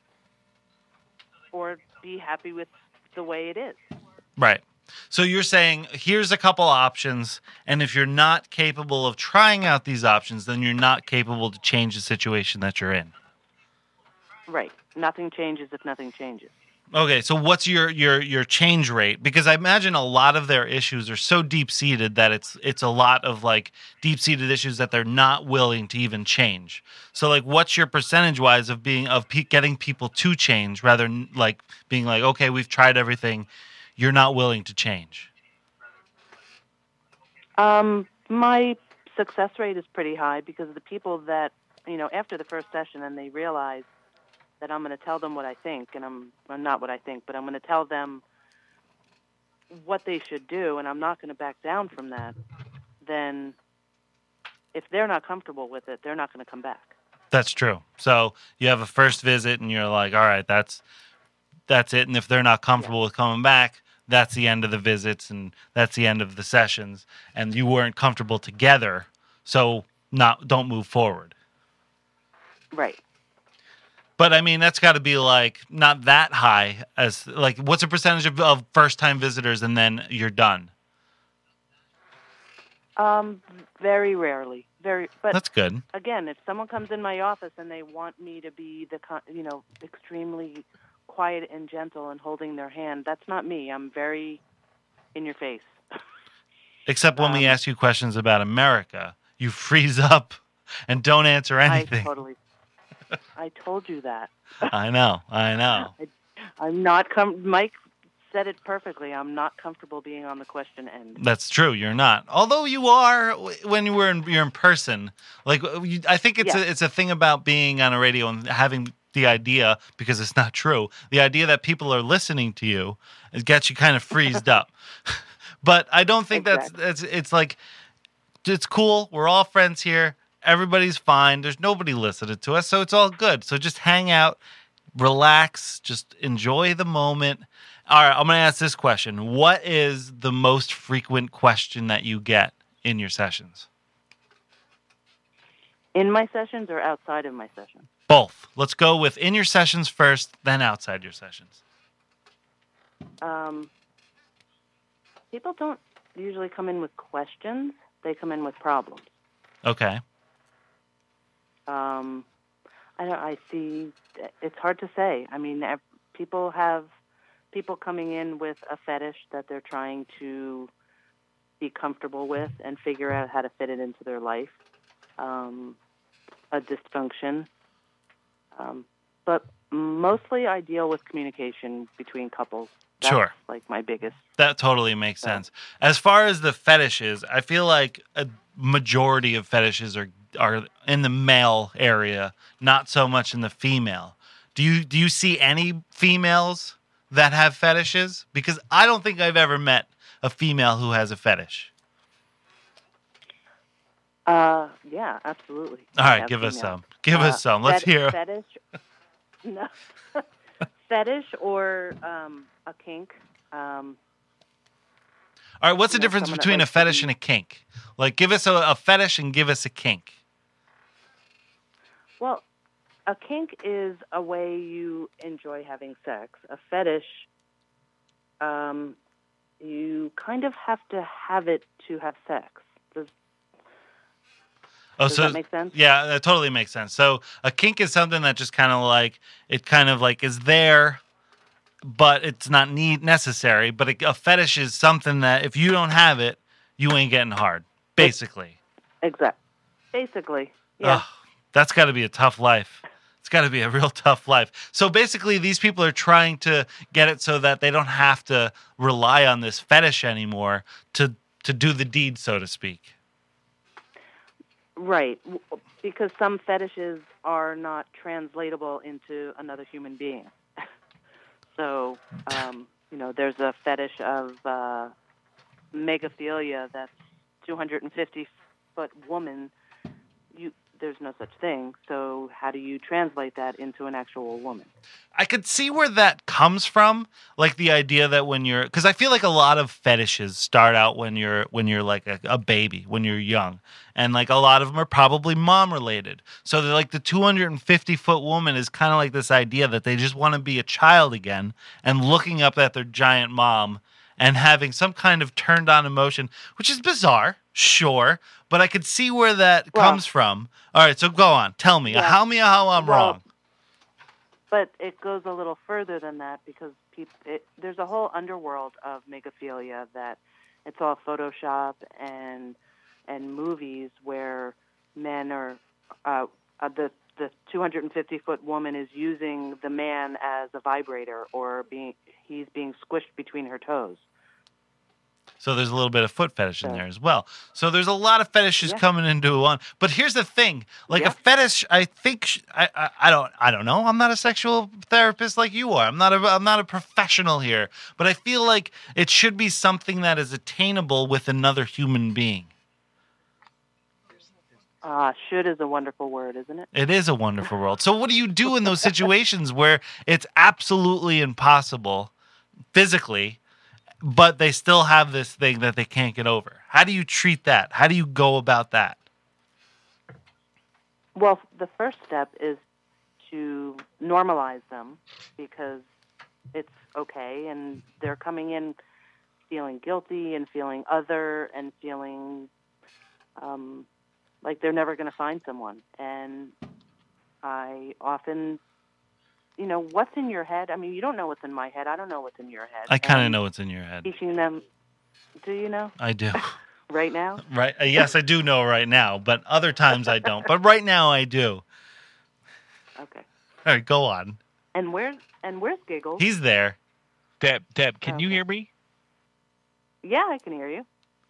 [SPEAKER 8] or be happy with the way it is.
[SPEAKER 3] Right. So you're saying here's a couple options, and if you're not capable of trying out these options, then you're not capable to change the situation that you're in.
[SPEAKER 8] Right. Nothing changes if nothing changes.
[SPEAKER 3] Okay, so what's your your your change rate? Because I imagine a lot of their issues are so deep seated that it's it's a lot of like deep seated issues that they're not willing to even change. So like, what's your percentage wise of being of pe- getting people to change rather than like being like, okay, we've tried everything, you're not willing to change?
[SPEAKER 8] Um, my success rate is pretty high because the people that, you know, after the first session and they realize that I'm going to tell them what I think, and I'm well, not what I think, but I'm going to tell them what they should do, and I'm not going to back down from that, then if they're not comfortable with it, they're not going to come back.
[SPEAKER 3] That's true. So you have a first visit and you're like, all right, that's that's it. And if they're not comfortable with coming back, that's the end of the visits and that's the end of the sessions. And you weren't comfortable together, so not don't move forward.
[SPEAKER 8] Right.
[SPEAKER 3] But I mean, that's got to be like not that high as like what's the percentage of, of first time visitors and then you're done?
[SPEAKER 8] Um, very rarely. Very, but
[SPEAKER 3] That's good.
[SPEAKER 8] again, if someone comes in my office and they want me to be the, con- you know, extremely quiet and gentle and holding their hand, that's not me. I'm very in your face.
[SPEAKER 3] Except when we
[SPEAKER 8] Um,
[SPEAKER 3] ask you questions about America, you freeze up and don't answer
[SPEAKER 8] I
[SPEAKER 3] anything.
[SPEAKER 8] totally. I told you that.
[SPEAKER 3] I know. I know.
[SPEAKER 8] I'm not com- Mike said it perfectly. I'm not comfortable being on the question end.
[SPEAKER 3] That's true. You're not. Although you are w- when you were in, you're in person. Like you, I think it's
[SPEAKER 8] Yeah.
[SPEAKER 3] a it's a thing about being on a radio and having the idea, because it's not true. The idea that people are listening to you, it gets you kind of freezed up. But I don't think
[SPEAKER 8] Exactly.
[SPEAKER 3] that's that's it's like it's cool. We're all friends here. Everybody's fine. There's nobody listening to us, so it's all good. So just hang out, relax, just enjoy the moment. All right, I'm going to ask this question. What is the most frequent question that you get in your sessions?
[SPEAKER 8] In my sessions or outside of my sessions?
[SPEAKER 3] Both. Let's go with in your sessions first, then outside your sessions.
[SPEAKER 8] Um, people don't usually come in with questions. They come in with problems.
[SPEAKER 3] Okay.
[SPEAKER 8] Um, I don't. I see. It's hard to say. I mean, ev- people have people coming in with a fetish that they're trying to be comfortable with and figure out how to fit it into their life. Um, a dysfunction, um, but mostly I deal with communication between couples. That's
[SPEAKER 3] Sure.
[SPEAKER 8] like my biggest.
[SPEAKER 3] That totally makes
[SPEAKER 8] So-
[SPEAKER 3] sense. As far as the fetishes, I feel like a majority of fetishes are are in the male area, not so much in the female. Do you do you see any females that have fetishes? Because I don't think I've ever met a female who has a fetish.
[SPEAKER 8] Uh, yeah, absolutely.
[SPEAKER 3] All
[SPEAKER 8] I
[SPEAKER 3] right,
[SPEAKER 8] have
[SPEAKER 3] give us
[SPEAKER 8] female.
[SPEAKER 3] some. Give
[SPEAKER 8] Uh,
[SPEAKER 3] us some. Let's
[SPEAKER 8] fet-
[SPEAKER 3] hear.
[SPEAKER 8] Fetish, no, fetish or um, a kink. Um,
[SPEAKER 3] All right, what's the
[SPEAKER 8] you know,
[SPEAKER 3] difference
[SPEAKER 8] someone that
[SPEAKER 3] between a
[SPEAKER 8] likes to
[SPEAKER 3] fetish
[SPEAKER 8] be-
[SPEAKER 3] and a kink? Like, give us a, a fetish and give us a kink.
[SPEAKER 8] well, a kink is a way you enjoy having sex. A fetish, um, you kind of have to have it to have sex. Does,
[SPEAKER 3] Oh,
[SPEAKER 8] does
[SPEAKER 3] so
[SPEAKER 8] that make sense?
[SPEAKER 3] yeah, that totally makes sense. So a kink is something that just kind of like it kind of like is there, but it's not need necessary. But a, a fetish is something that if you don't have it, you ain't getting hard. Basically,
[SPEAKER 8] Exact. Basically, yeah.
[SPEAKER 3] Ugh, that's got to be a tough life. It's got to be a real tough life. So basically, these people are trying to get it so that they don't have to rely on this fetish anymore to to do the deed, so to speak.
[SPEAKER 8] Right, w- because some fetishes are not translatable into another human being. So, um, you know, there's a fetish of uh, megaphilia that's two hundred fifty foot woman. You, there's no such thing. So how do you translate that into an actual woman?
[SPEAKER 3] I could see where that comes from, like the idea that when you're, because I feel like a lot of fetishes start out when you're when you're like a, a baby, when you're young, and like a lot of them are probably mom related. So they're like the two hundred fifty foot woman is kind of like this idea that they just want to be a child again and looking up at their giant mom and having some kind of turned on emotion, which is bizarre, sure, but I could see where that
[SPEAKER 8] Well-
[SPEAKER 3] comes from. All right, so go on, tell me,
[SPEAKER 8] Yeah.
[SPEAKER 3] how me how I'm
[SPEAKER 8] Well,
[SPEAKER 3] wrong.
[SPEAKER 8] But it goes a little further than that because peop it, there's a whole underworld of megaphilia that it's all Photoshop and and movies where men are uh, uh, the the two hundred fifty foot woman is using the man as a vibrator or being he's being squished between her toes.
[SPEAKER 3] So there's a little bit of foot fetish in
[SPEAKER 8] Yeah.
[SPEAKER 3] there as well. So there's a lot of fetishes
[SPEAKER 8] Yeah.
[SPEAKER 3] coming into one. But here's the thing: like
[SPEAKER 8] Yeah.
[SPEAKER 3] a fetish, I think sh- I, I I don't I don't know. I'm not a sexual therapist like you are. I'm not a I'm not a professional here. But I feel like it should be something that is attainable with another human being.
[SPEAKER 8] Uh, should is a wonderful word, isn't it?
[SPEAKER 3] It is a wonderful world. So what do you do in those situations where it's absolutely impossible physically, but they still have this thing that they can't get over? How do you treat that? How do you go about that?
[SPEAKER 8] Well, the first step is to normalize them because it's okay, and they're coming in feeling guilty and feeling other and feeling um, like they're never going to find someone. And I often, you know, what's in your head? I mean, you don't know what's in my head. I don't know what's in your head.
[SPEAKER 3] I kind of
[SPEAKER 8] And
[SPEAKER 3] know what's in your head.
[SPEAKER 8] Teaching them, do you know?
[SPEAKER 3] I do.
[SPEAKER 8] Right now?
[SPEAKER 3] Right. uh, Yes, I do know right now, but other times I don't. But right now I do.
[SPEAKER 8] Okay.
[SPEAKER 3] All right, go on.
[SPEAKER 8] And where's and where's Giggles?
[SPEAKER 3] He's there.
[SPEAKER 7] Deb, Deb, can you
[SPEAKER 8] Okay.
[SPEAKER 7] hear me?
[SPEAKER 8] Yeah, I can hear you.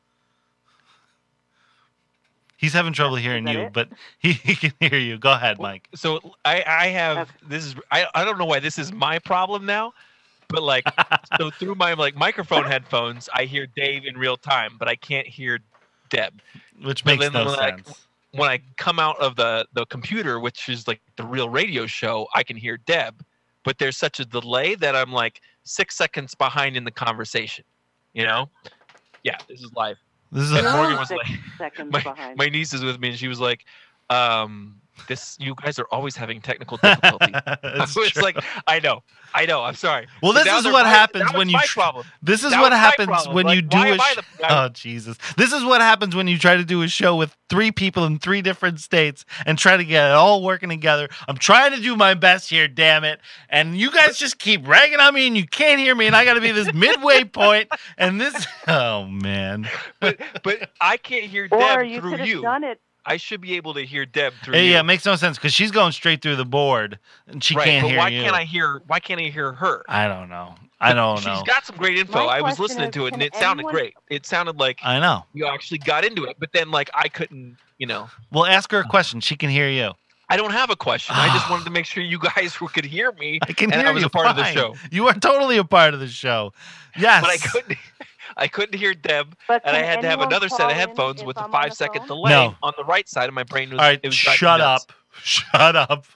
[SPEAKER 3] He's having trouble hearing
[SPEAKER 8] that
[SPEAKER 3] you,
[SPEAKER 8] it?
[SPEAKER 3] but he, he can hear you. Go ahead, Mike.
[SPEAKER 7] So I, I have
[SPEAKER 8] Okay.
[SPEAKER 7] this is I, I don't know why this is my problem now, but like so through my like microphone headphones, I hear Dave in real time, but I can't hear Deb.
[SPEAKER 3] Which
[SPEAKER 7] But
[SPEAKER 3] makes
[SPEAKER 7] then
[SPEAKER 3] no
[SPEAKER 7] like,
[SPEAKER 3] sense.
[SPEAKER 7] When I come out of the the computer, which is like the real radio show, I can hear Deb, but there's such a delay that I'm like six seconds behind in the conversation. You know? Yeah, this is live.
[SPEAKER 3] This is
[SPEAKER 7] And
[SPEAKER 3] a,
[SPEAKER 8] You're
[SPEAKER 7] Morgan was
[SPEAKER 8] six
[SPEAKER 7] like-
[SPEAKER 8] seconds
[SPEAKER 7] my,
[SPEAKER 8] behind.
[SPEAKER 7] my niece is with me and she was like, um, this you guys are always having technical difficulties. I
[SPEAKER 3] It's
[SPEAKER 7] was
[SPEAKER 3] true.
[SPEAKER 7] like, I know, I know, I'm sorry.
[SPEAKER 3] Well,
[SPEAKER 7] But
[SPEAKER 3] this
[SPEAKER 7] now
[SPEAKER 3] is
[SPEAKER 7] they're
[SPEAKER 3] what
[SPEAKER 7] my-
[SPEAKER 3] happens
[SPEAKER 7] that
[SPEAKER 3] when
[SPEAKER 7] was
[SPEAKER 3] you
[SPEAKER 7] my
[SPEAKER 3] tr-
[SPEAKER 7] problem.
[SPEAKER 3] This is
[SPEAKER 7] That
[SPEAKER 3] what
[SPEAKER 7] was my
[SPEAKER 3] happens
[SPEAKER 7] problem.
[SPEAKER 3] when
[SPEAKER 7] Like,
[SPEAKER 3] you do
[SPEAKER 7] why
[SPEAKER 3] a
[SPEAKER 7] am I
[SPEAKER 3] sh-
[SPEAKER 7] the guy-
[SPEAKER 3] Oh Jesus. This is what happens when you try to do a show with three people in three different states and try to get it all working together. I'm trying to do my best here, damn it. And you guys just keep ragging on me and you can't hear me and I got to be this midway point and this Oh man.
[SPEAKER 7] but but I can't hear
[SPEAKER 8] or
[SPEAKER 7] Deb
[SPEAKER 8] you
[SPEAKER 7] through
[SPEAKER 8] could have
[SPEAKER 7] you.
[SPEAKER 8] done it.
[SPEAKER 7] I should be able to hear Deb through
[SPEAKER 3] Hey,
[SPEAKER 7] you.
[SPEAKER 3] yeah, it makes no sense because she's going straight through the board and she
[SPEAKER 7] right,
[SPEAKER 3] can't
[SPEAKER 7] but
[SPEAKER 3] hear
[SPEAKER 7] why
[SPEAKER 3] you.
[SPEAKER 7] can't I hear? Why can't I hear her?
[SPEAKER 3] I don't know. I don't
[SPEAKER 7] She's
[SPEAKER 3] know.
[SPEAKER 7] got some great info.
[SPEAKER 8] My
[SPEAKER 7] I was
[SPEAKER 8] question
[SPEAKER 7] listening
[SPEAKER 8] is,
[SPEAKER 7] to it and
[SPEAKER 8] can
[SPEAKER 7] it sounded
[SPEAKER 8] anyone-
[SPEAKER 7] great. It sounded like
[SPEAKER 3] I know.
[SPEAKER 7] you actually got into it, but then like I couldn't. You know,
[SPEAKER 3] Well, ask her a question. She can hear you.
[SPEAKER 7] I don't have a question. I just wanted to make sure you guys were- could hear me.
[SPEAKER 3] I can
[SPEAKER 7] and
[SPEAKER 3] hear
[SPEAKER 7] I was
[SPEAKER 3] you
[SPEAKER 7] a part of the
[SPEAKER 3] fine.
[SPEAKER 7] show.
[SPEAKER 3] You are totally a part of the show. Yes.
[SPEAKER 7] But I couldn't. I couldn't hear Deb,
[SPEAKER 8] But
[SPEAKER 7] and I
[SPEAKER 8] can
[SPEAKER 7] had to have
[SPEAKER 8] anyone
[SPEAKER 7] another set
[SPEAKER 8] call
[SPEAKER 7] of
[SPEAKER 8] in
[SPEAKER 7] headphones
[SPEAKER 8] if
[SPEAKER 7] with a
[SPEAKER 8] I'm on the
[SPEAKER 7] five second
[SPEAKER 8] phone?
[SPEAKER 7] delay
[SPEAKER 3] No.
[SPEAKER 7] on the right side of my brain. Was,
[SPEAKER 3] All right,
[SPEAKER 7] it was driving
[SPEAKER 3] shut
[SPEAKER 7] me nuts.
[SPEAKER 3] up. Shut up.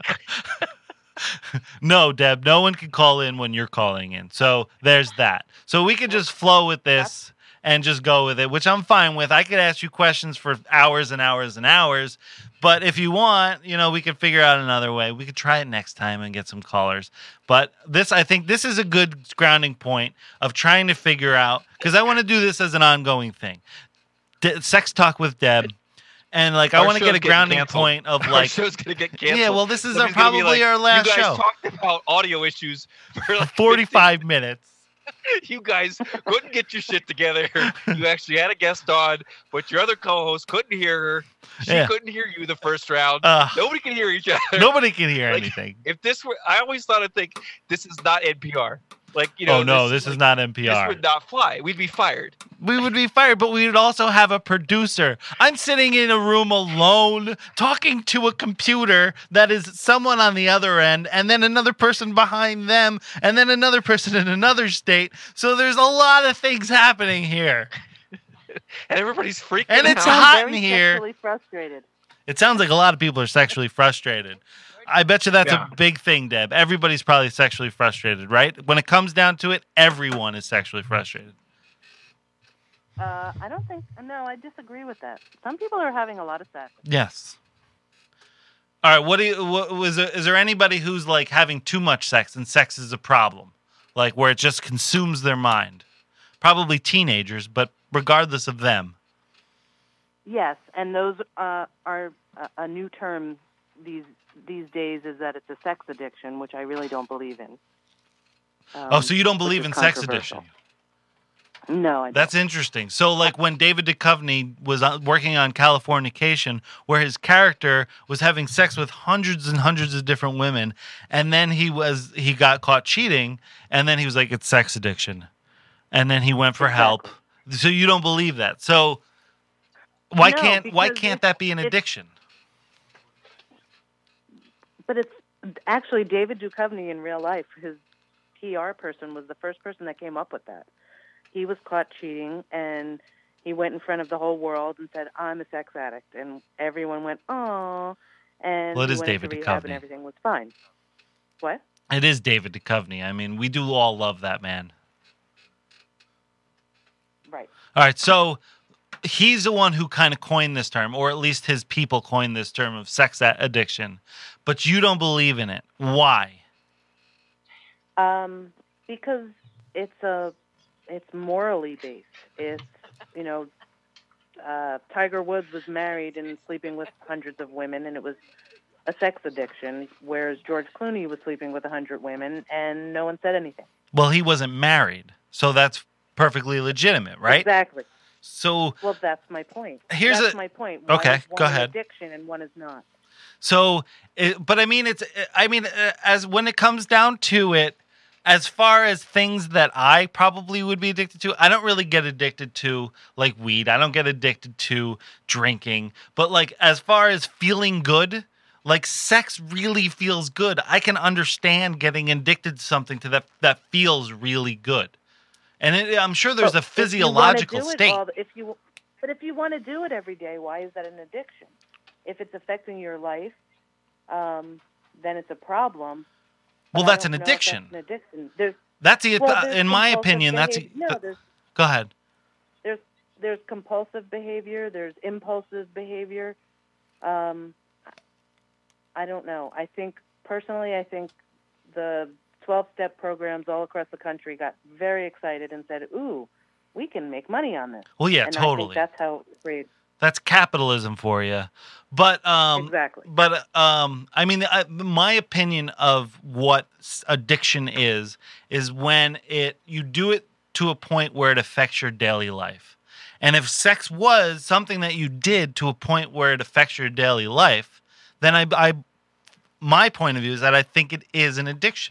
[SPEAKER 3] No, Deb, no one can call in when you're calling in. So there's that. So we could just flow with this and just go with it, which I'm fine with. I could ask you questions for hours and hours and hours. But if you want, you know, we could figure out another way. We could try it next time and get some callers. But this, I think this is a good grounding point of trying to figure out, because I want to do this as an ongoing thing. De- sex talk with Deb. And like, I
[SPEAKER 7] Our
[SPEAKER 3] want to
[SPEAKER 7] show's
[SPEAKER 3] get a
[SPEAKER 7] getting
[SPEAKER 3] grounding
[SPEAKER 7] canceled.
[SPEAKER 3] point of
[SPEAKER 7] Our
[SPEAKER 3] like,
[SPEAKER 7] show's gonna get canceled.
[SPEAKER 3] yeah, well, this is our,
[SPEAKER 7] Somebody's gonna be
[SPEAKER 3] probably
[SPEAKER 7] like,
[SPEAKER 3] our last
[SPEAKER 7] you guys
[SPEAKER 3] show.
[SPEAKER 7] talked about audio issues for like
[SPEAKER 3] forty-five minutes.
[SPEAKER 7] You guys couldn't get your shit together. You actually had a guest on, but your other co-host couldn't hear her. She
[SPEAKER 9] Yeah.
[SPEAKER 7] couldn't hear you the first round.
[SPEAKER 9] Uh,
[SPEAKER 7] Nobody can hear each other.
[SPEAKER 9] Nobody can hear
[SPEAKER 7] Like,
[SPEAKER 9] anything.
[SPEAKER 7] If this were, I always thought I'd think this is not N P R. Like, you know,
[SPEAKER 9] Oh no, this
[SPEAKER 7] like,
[SPEAKER 9] is not N P R.
[SPEAKER 7] This would not fly. We'd be fired.
[SPEAKER 9] We would be fired, but we would also have a producer. I'm sitting in a room alone talking to a computer that is someone on the other end, and then another person behind them, and then another person in another state. So there's a lot of things happening here.
[SPEAKER 7] And everybody's freaking
[SPEAKER 9] And it's
[SPEAKER 7] out.
[SPEAKER 9] hot in
[SPEAKER 8] Very
[SPEAKER 9] here.
[SPEAKER 8] sexually frustrated.
[SPEAKER 9] It sounds like a lot of people are sexually frustrated. I bet you that's
[SPEAKER 7] Yeah.
[SPEAKER 9] a big thing, Deb. Everybody's probably sexually frustrated, right? When it comes down to it, everyone is sexually frustrated.
[SPEAKER 8] Uh, I don't think. No, I disagree with that. Some people are having a lot of sex.
[SPEAKER 9] Yes. All right. What do you? What, was there, is there anybody who's like having too much sex and sex is a problem, like where it just consumes their mind? Probably teenagers, but regardless of them.
[SPEAKER 8] Yes, and those uh, are a, a new term these these days. Is that it's a sex addiction, which I really don't believe in. Um,
[SPEAKER 9] oh, so you don't
[SPEAKER 8] which
[SPEAKER 9] believe
[SPEAKER 8] is
[SPEAKER 9] in sex
[SPEAKER 8] controversial.
[SPEAKER 9] addiction?
[SPEAKER 8] No, I don't.
[SPEAKER 9] That's interesting. So, like when David Duchovny was uh, working on Californication, where his character was having sex with hundreds and hundreds of different women, and then he was he got caught cheating, and then he was like, "It's sex addiction," and then he went for help. So you don't believe that? So why
[SPEAKER 8] No,
[SPEAKER 9] can't why
[SPEAKER 8] because
[SPEAKER 9] can't
[SPEAKER 8] it's-
[SPEAKER 9] that be an
[SPEAKER 8] it's-
[SPEAKER 9] addiction?
[SPEAKER 8] But it's actually David Duchovny in real life. His P R person was the first person that came up with that. He was caught cheating, and he went in front of the whole world and said, "I'm a sex addict," and everyone went, "Oh," and
[SPEAKER 9] Well, it
[SPEAKER 8] he
[SPEAKER 9] is
[SPEAKER 8] went
[SPEAKER 9] David
[SPEAKER 8] into rehab
[SPEAKER 9] Duchovny.
[SPEAKER 8] and everything was fine. What?
[SPEAKER 9] It is David Duchovny. I mean, we do all love that man.
[SPEAKER 8] Right.
[SPEAKER 9] All right, so he's the one who kind of coined this term, or at least his people coined this term of sex a- addiction, but you don't believe in it. Why?
[SPEAKER 8] Um, because it's a, it's morally based. It's, you know, uh, Tiger Woods was married and sleeping with hundreds of women, and it was a sex addiction, whereas George Clooney was sleeping with a hundred women, and no one said anything.
[SPEAKER 9] Well, he wasn't married, so that's perfectly legitimate, right?
[SPEAKER 8] Exactly.
[SPEAKER 9] So,
[SPEAKER 8] Well, that's my point.
[SPEAKER 9] Here's
[SPEAKER 8] that's
[SPEAKER 9] a-
[SPEAKER 8] my point. Why
[SPEAKER 9] okay,
[SPEAKER 8] is one
[SPEAKER 9] go
[SPEAKER 8] an
[SPEAKER 9] ahead.
[SPEAKER 8] addiction and one is not.
[SPEAKER 9] so, it, but I mean, it's, I mean, uh, as when it comes down to it, as far as things that I probably would be addicted to, I don't really get addicted to like weed. I don't get addicted to drinking, but like as far as feeling good, like sex really feels good. I can understand getting addicted to something to that that feels really good. And it, I'm sure there's
[SPEAKER 8] So
[SPEAKER 9] a
[SPEAKER 8] if you wanna
[SPEAKER 9] physiological
[SPEAKER 8] do it
[SPEAKER 9] state.
[SPEAKER 8] all the- if you, but if you want to do it every day, why is that an addiction? If it's affecting your life, um, then it's a problem.
[SPEAKER 9] Well,
[SPEAKER 8] But I
[SPEAKER 9] that's an
[SPEAKER 8] don't know if
[SPEAKER 9] addiction.
[SPEAKER 8] That's an addiction. There's,
[SPEAKER 9] That's the,
[SPEAKER 8] well, there's
[SPEAKER 9] in my
[SPEAKER 8] compulsive
[SPEAKER 9] opinion, that's
[SPEAKER 8] behavior. no. There's
[SPEAKER 9] go ahead.
[SPEAKER 8] there's there's compulsive behavior. There's impulsive behavior. Um, I don't know. I think personally, I think the twelve-step programs all across the country got very excited and said, "Ooh, we can make money on this."
[SPEAKER 9] Well, yeah,
[SPEAKER 8] and I
[SPEAKER 9] totally.
[SPEAKER 8] think that's how it creates.
[SPEAKER 9] That's capitalism for you. But um,
[SPEAKER 8] Exactly.
[SPEAKER 9] But um, I mean, I, my opinion of what s- addiction is is when it you do it to a point where it affects your daily life. And if sex was something that you did to a point where it affects your daily life, then I, I my point of view is that I think it is an addiction.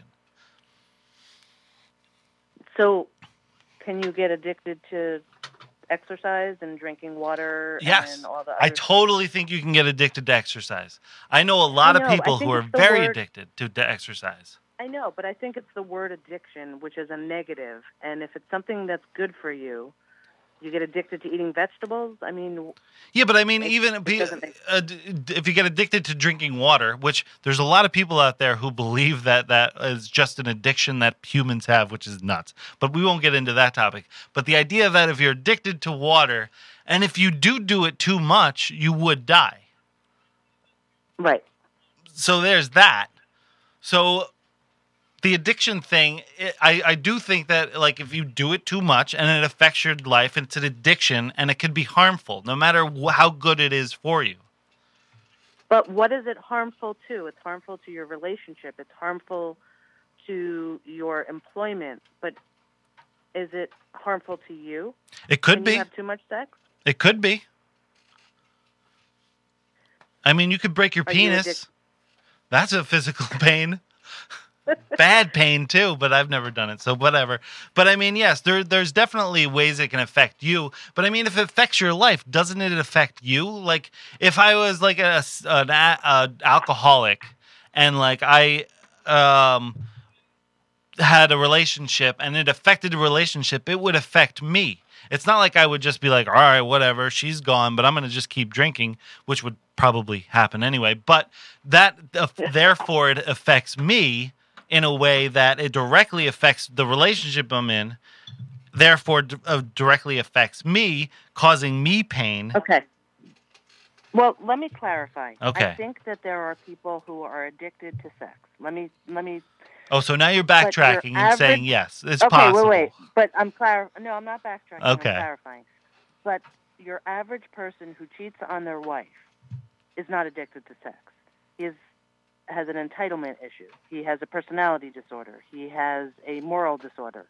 [SPEAKER 8] So, can you get addicted to exercise and drinking water
[SPEAKER 9] Yes,
[SPEAKER 8] and all the other
[SPEAKER 9] I totally think you can get addicted to exercise. I know a lot
[SPEAKER 8] I know,
[SPEAKER 9] of
[SPEAKER 8] I
[SPEAKER 9] people
[SPEAKER 8] think
[SPEAKER 9] who are
[SPEAKER 8] it's the
[SPEAKER 9] very
[SPEAKER 8] word-
[SPEAKER 9] addicted to, to exercise.
[SPEAKER 8] I know, but I think it's the word addiction, which is a negative. And if it's something that's good for you, you get addicted to eating vegetables. I mean,
[SPEAKER 9] Yeah, but I mean,
[SPEAKER 8] It-
[SPEAKER 9] even
[SPEAKER 8] it
[SPEAKER 9] be,
[SPEAKER 8] doesn't make-
[SPEAKER 9] uh, d- d- if you get addicted to drinking water, which there's a lot of people out there who believe that that is just an addiction that humans have, which is nuts. But we won't get into that topic. But the idea that if you're addicted to water, and if you do do it too much, you would die.
[SPEAKER 8] right.
[SPEAKER 9] So there's that. So the addiction thing, it, I, I do think that like if you do it too much and it affects your life, it's an addiction and it could be harmful no matter wh- how good it is for you.
[SPEAKER 8] But what is it harmful to? It's harmful to your relationship. It's harmful to your employment. But is it harmful to you?
[SPEAKER 9] It could
[SPEAKER 8] when
[SPEAKER 9] be.
[SPEAKER 8] You have too much sex?
[SPEAKER 9] It could be. I mean, you could break your
[SPEAKER 8] Are you
[SPEAKER 9] penis.
[SPEAKER 8] addic-
[SPEAKER 9] That's a physical pain. Bad pain too, but I've never done it, so whatever. But I mean, yes, there there's definitely ways it can affect you. But I mean, if it affects your life, doesn't it affect you? Like, if I was like a, an a, a alcoholic, and like I um had a relationship, and it affected the relationship, it would affect me. It's not like I would just be like, all right, whatever, she's gone, but I'm going to just keep drinking, which would probably happen anyway. But that, uh, therefore, it affects me in a way that it directly affects the relationship I'm in, therefore d- uh, directly affects me, causing me pain.
[SPEAKER 8] Okay. Well, let me clarify.
[SPEAKER 9] Okay.
[SPEAKER 8] I think that there are people who are addicted to sex. Let me let me.
[SPEAKER 9] Oh, so now you're
[SPEAKER 8] But your
[SPEAKER 9] backtracking and saying
[SPEAKER 8] average-
[SPEAKER 9] yes, it's
[SPEAKER 8] okay,
[SPEAKER 9] possible.
[SPEAKER 8] wait, wait. But I'm clar. No, I'm not backtracking.
[SPEAKER 9] Okay.
[SPEAKER 8] I'm clarifying. But your average person who cheats on their wife is not addicted to sex. He is, has an entitlement issue. He has a personality disorder. He has a moral disorder.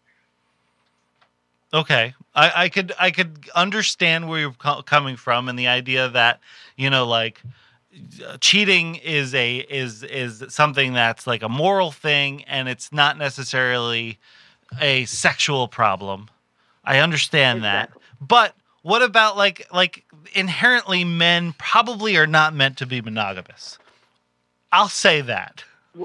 [SPEAKER 9] Okay, I, I could I could understand where you're co- coming from, and the idea that, you know, like, cheating is a is is something that's like a moral thing, and it's not necessarily a sexual problem. I understand
[SPEAKER 8] Exactly.
[SPEAKER 9] that, but what about like like inherently men probably are not meant to be monogamous. I'll say that.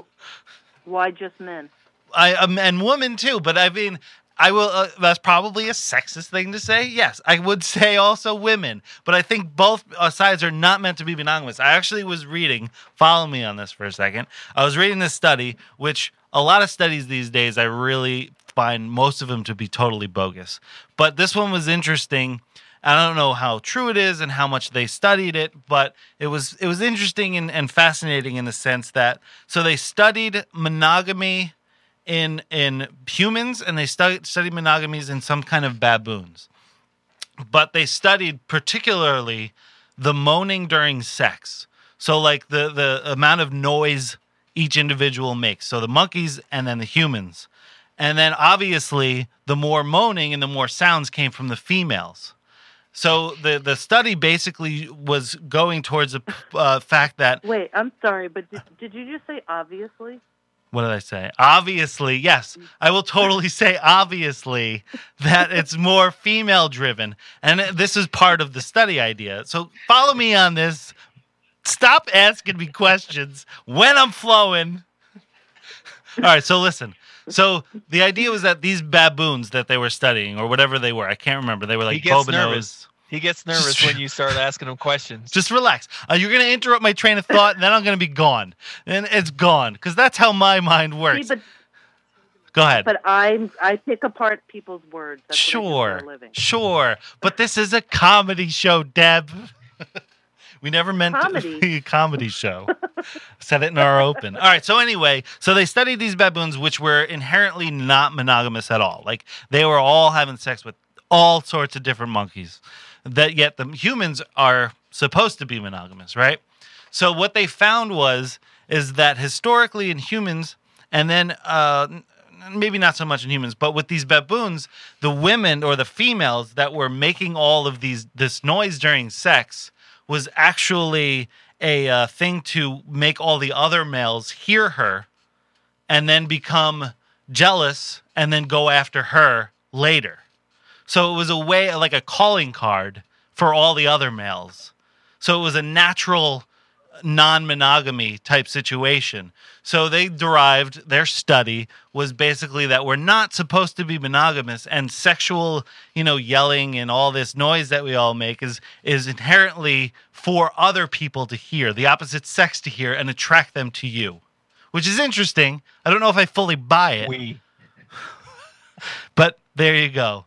[SPEAKER 8] Why just men?
[SPEAKER 9] I um, and women too, but I mean, I will. Uh, that's probably a sexist thing to say. Yes, I would say also women, but I think both uh, sides are not meant to be monogamous. I actually was reading. Follow me on this for a second. I was reading this study, which a lot of studies these days I really find most of them to be totally bogus. But this one was interesting. I don't know how true it is and how much they studied it, but it was it was interesting and, and fascinating in the sense that so they studied monogamy in in humans, and they studied studied monogamies in some kind of baboons. But they studied particularly the moaning during sex. So like the, the amount of noise each individual makes. So the monkeys and then the humans. And then obviously the more moaning and the more sounds came from the females. So the, the study basically was going towards the uh, fact that...
[SPEAKER 8] Wait, I'm sorry, but did, did you just say obviously?
[SPEAKER 9] What did I say? Obviously, yes. I will totally say obviously that it's more female driven. And this is part of the study idea. So follow me on this. Stop asking me questions when I'm flowing. All right, so listen. So the idea was that these baboons that they were studying, or whatever they were, I can't remember. They were
[SPEAKER 7] He
[SPEAKER 9] like
[SPEAKER 7] gets
[SPEAKER 9] bobonos.
[SPEAKER 7] nervous. He gets nervous when you start asking him questions.
[SPEAKER 9] Just relax. Uh, you're going to interrupt my train of thought, and then I'm going to be gone. And it's gone, because that's how my mind works.
[SPEAKER 8] See, but
[SPEAKER 9] Go ahead.
[SPEAKER 8] but I I pick apart people's words. That's what I do
[SPEAKER 9] Sure,
[SPEAKER 8] for a living.
[SPEAKER 9] sure. But this is a comedy show, Deb. We never meant
[SPEAKER 8] Comedy?
[SPEAKER 9] to be a comedy show. Said it in our open. All right, so anyway, so they studied these baboons, which were inherently not monogamous at all. Like, they were all having sex with all sorts of different monkeys. That yet the humans are supposed to be monogamous, right? So what they found was, is that historically in humans, and then uh, maybe not so much in humans, but with these baboons, the women or the females that were making all of these this noise during sex was actually a uh, thing to make all the other males hear her and then become jealous and then go after her later. So it was a way, like a calling card for all the other males. So it was a natural non-monogamy type situation. So they derived, their study was basically that we're not supposed to be monogamous, and sexual, you know, yelling and all this noise that we all make is is inherently for other people to hear, the opposite sex to hear, and attract them to you, which is interesting. I don't know if I fully buy it.
[SPEAKER 7] We.
[SPEAKER 9] But there you go.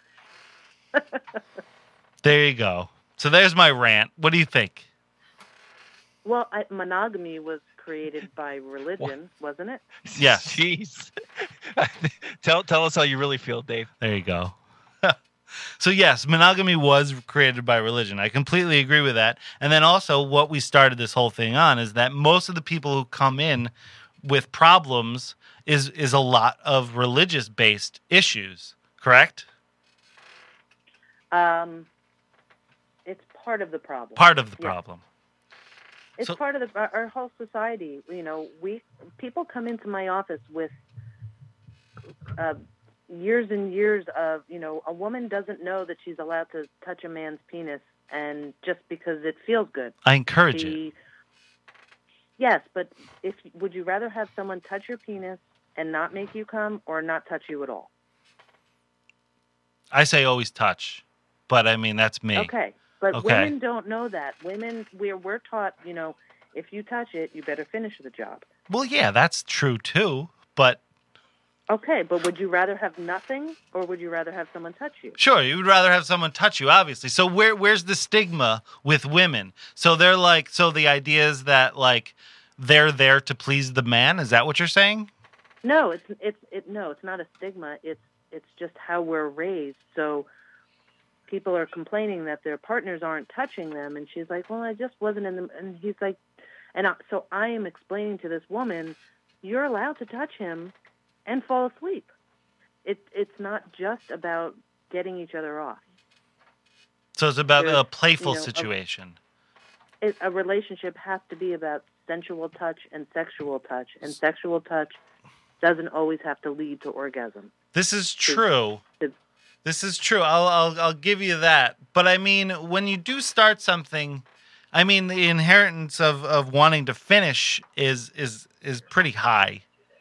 [SPEAKER 9] There you go. So there's my rant. What do you think?
[SPEAKER 8] Well, I, monogamy was created by religion, wasn't it?
[SPEAKER 9] Yes.
[SPEAKER 7] Jeez. tell tell us how you really feel, Dave.
[SPEAKER 9] There you go. So yes, monogamy was created by religion. I completely agree with that. And then also what we started this whole thing on is that most of the people who come in with problems is is a lot of religious based issues correct?
[SPEAKER 8] Um, it's part of the problem.
[SPEAKER 9] Part of the
[SPEAKER 8] Yeah.
[SPEAKER 9] problem.
[SPEAKER 8] It's
[SPEAKER 9] So-
[SPEAKER 8] part of the, our, our whole society. You know, we people come into my office with uh, years and years of, you know, a woman doesn't know that she's allowed to touch a man's penis, and just because it feels good.
[SPEAKER 9] I encourage it.
[SPEAKER 8] She- Yes, but if would you rather have someone touch your penis and not make you come, or not touch you at all?
[SPEAKER 9] I say always touch, but I mean that's me.
[SPEAKER 8] Okay, but
[SPEAKER 9] Okay.
[SPEAKER 8] women don't know that. Women, we're we're taught, you know, if you touch it, you better finish the job.
[SPEAKER 9] Well, yeah, that's true too. But
[SPEAKER 8] Okay, but would you rather have nothing, or would you rather have someone touch you?
[SPEAKER 9] sure, you would rather have someone touch you, obviously. So where where's the stigma with women? So they're like, so the idea is that like they're there to please the man. Is that what you're saying?
[SPEAKER 8] No, it's it's it. No, it's not a stigma. It's it's just how we're raised. So people are complaining that their partners aren't touching them, and she's like, "Well, I just wasn't in the." And he's like, and I, so I am explaining to this woman, "You're allowed to touch him and fall asleep. It it's not just about getting each other off.
[SPEAKER 9] So it's about
[SPEAKER 8] There's,
[SPEAKER 9] a playful
[SPEAKER 8] you know, a-
[SPEAKER 9] situation.
[SPEAKER 8] It, a relationship has to be about sensual touch and sexual touch, and sexual touch doesn't always have to lead to orgasm.
[SPEAKER 9] This is true.
[SPEAKER 8] to-
[SPEAKER 9] This is true. I'll, I'll I'll give you that. But I mean, when you do start something, I mean, the inheritance of, of wanting to finish is is is pretty high.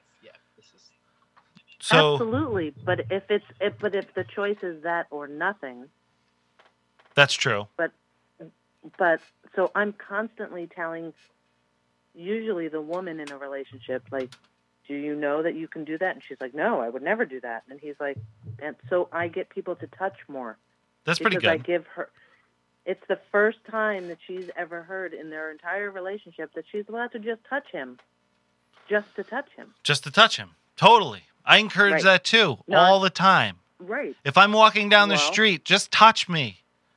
[SPEAKER 9] So
[SPEAKER 8] Absolutely, but if it's if, but if the choice is that or nothing,
[SPEAKER 9] that's true.
[SPEAKER 8] but but so I'm constantly telling usually the woman in a relationship, like, do you know that you can do that? And she's like, no, I would never do that. And he's like, and so I get people to touch more.
[SPEAKER 9] That's pretty
[SPEAKER 8] because I
[SPEAKER 9] good.
[SPEAKER 8] give her, it's the first time that she's ever heard in their entire relationship that she's allowed to just touch him, just to touch him.
[SPEAKER 9] Just to touch him. Totally. I encourage
[SPEAKER 8] Right.
[SPEAKER 9] that too,
[SPEAKER 8] No,
[SPEAKER 9] all the time.
[SPEAKER 8] Right.
[SPEAKER 9] If I'm walking down the
[SPEAKER 8] Well-
[SPEAKER 9] street, just touch me.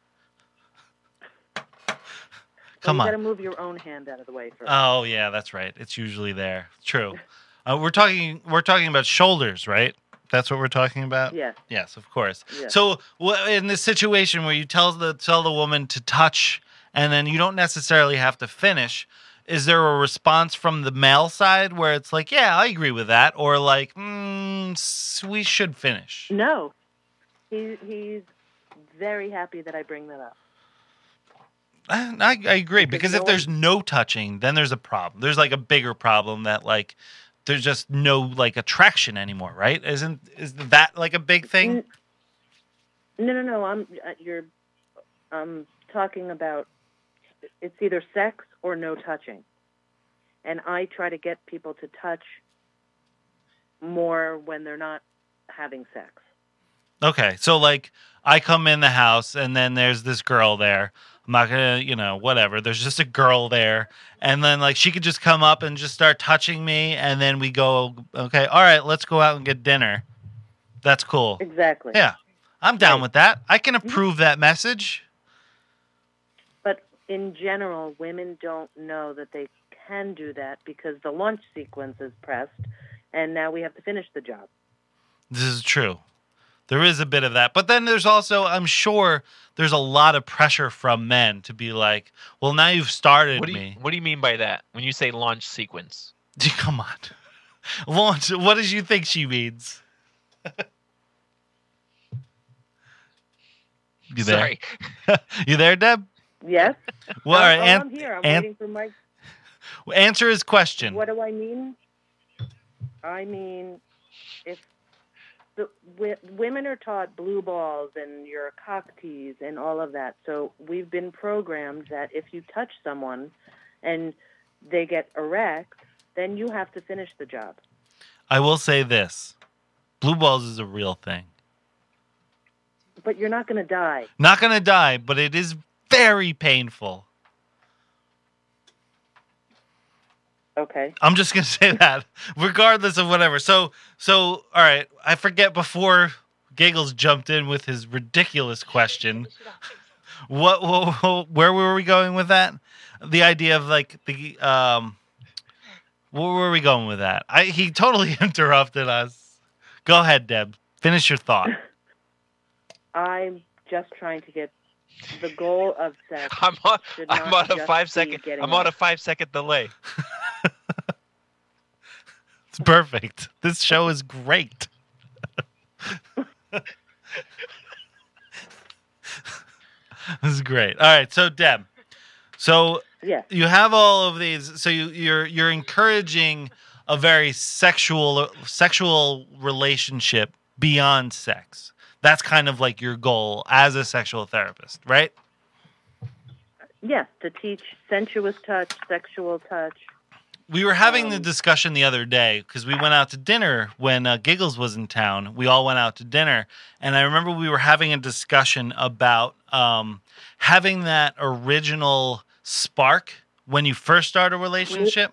[SPEAKER 9] Come
[SPEAKER 8] well, you
[SPEAKER 9] on.
[SPEAKER 8] got to move your own hand out of the way first.
[SPEAKER 9] Oh yeah, that's right. It's usually there. True. Uh, we're talking. We're talking about shoulders, right? That's what we're talking about.
[SPEAKER 8] Yes.
[SPEAKER 9] Yes, of course.
[SPEAKER 8] Yes.
[SPEAKER 9] So wh- in this situation where you tell the tell the woman to touch, and then you don't necessarily have to finish, is there a response from the male side where it's like, yeah, I agree with that, or like, mm, s- we should finish?
[SPEAKER 8] No, he he's very happy that I bring that up.
[SPEAKER 9] I, I I agree because
[SPEAKER 8] Because
[SPEAKER 9] if
[SPEAKER 8] no
[SPEAKER 9] there's no touching, then there's a problem. There's like a bigger problem that like there's just no like attraction anymore, right? Isn't is that like a big thing?
[SPEAKER 8] No, no, no. I'm uh, you're I'm talking about it's either sex or no touching, and I try to get people to touch more when they're not having sex.
[SPEAKER 9] Okay, so like I come in the house and then there's this girl there. I'm not gonna, you know, whatever. There's just a girl there, and then like she could just come up and just start touching me, and then we go, okay, all right, let's go out and get dinner. That's cool.
[SPEAKER 8] Exactly.
[SPEAKER 9] Yeah, I'm down
[SPEAKER 8] Right.
[SPEAKER 9] with that. I can approve that message.
[SPEAKER 8] But in general, women don't know that they can do that because the launch sequence is pressed, and now we have to finish the job.
[SPEAKER 9] This is true. There is a bit of that. But then there's also, I'm sure there's a lot of pressure from men to be like, well, now you've started
[SPEAKER 7] What do you
[SPEAKER 9] me.
[SPEAKER 7] What do you mean by that? When you say launch sequence?
[SPEAKER 9] Come on. Launch. What does you think she means? You there?
[SPEAKER 7] Sorry.
[SPEAKER 9] You there, Deb?
[SPEAKER 8] Yes.
[SPEAKER 9] Well, all right,
[SPEAKER 8] oh,
[SPEAKER 9] an-
[SPEAKER 8] I'm here. I'm
[SPEAKER 9] an-
[SPEAKER 8] waiting for Mike.
[SPEAKER 9] answer his question.
[SPEAKER 8] What do I mean? I mean, if the w- women are taught blue balls and your cock tease and all of that, so we've been programmed that if you touch someone and they get erect, then you have to finish the job.
[SPEAKER 9] I will say this. Blue balls is a real thing.
[SPEAKER 8] But you're not going to die.
[SPEAKER 9] Not going to die, but it is very painful.
[SPEAKER 8] Okay.
[SPEAKER 9] I'm just gonna say that, regardless of whatever. So, so all right. I forget before Giggles jumped in with his ridiculous question. What, what, what? Where were we going with that? The idea of like the um. Where were we going with that? I he totally interrupted us. Go ahead, Deb. Finish your thought.
[SPEAKER 8] I'm just trying to get the goal of sex.
[SPEAKER 7] I'm on.
[SPEAKER 8] should
[SPEAKER 7] I'm
[SPEAKER 8] not
[SPEAKER 7] on a
[SPEAKER 8] just
[SPEAKER 7] five
[SPEAKER 8] be
[SPEAKER 7] second.
[SPEAKER 8] getting
[SPEAKER 7] I'm on a
[SPEAKER 8] off.
[SPEAKER 7] five second delay.
[SPEAKER 9] It's perfect. This show is great. This is great. All right, so Deb, so
[SPEAKER 8] Yeah.
[SPEAKER 9] you have all of these. So you, you're you're encouraging a very sexual sexual relationship beyond sex. That's kind of like your goal as a sexual therapist, right?
[SPEAKER 8] Yes, to teach sensuous touch, sexual touch.
[SPEAKER 9] We were having the
[SPEAKER 8] Um,
[SPEAKER 9] discussion the other day because we went out to dinner when uh, Giggles was in town. We all went out to dinner, and I remember we were having a discussion about um, having that original spark when you first start a relationship,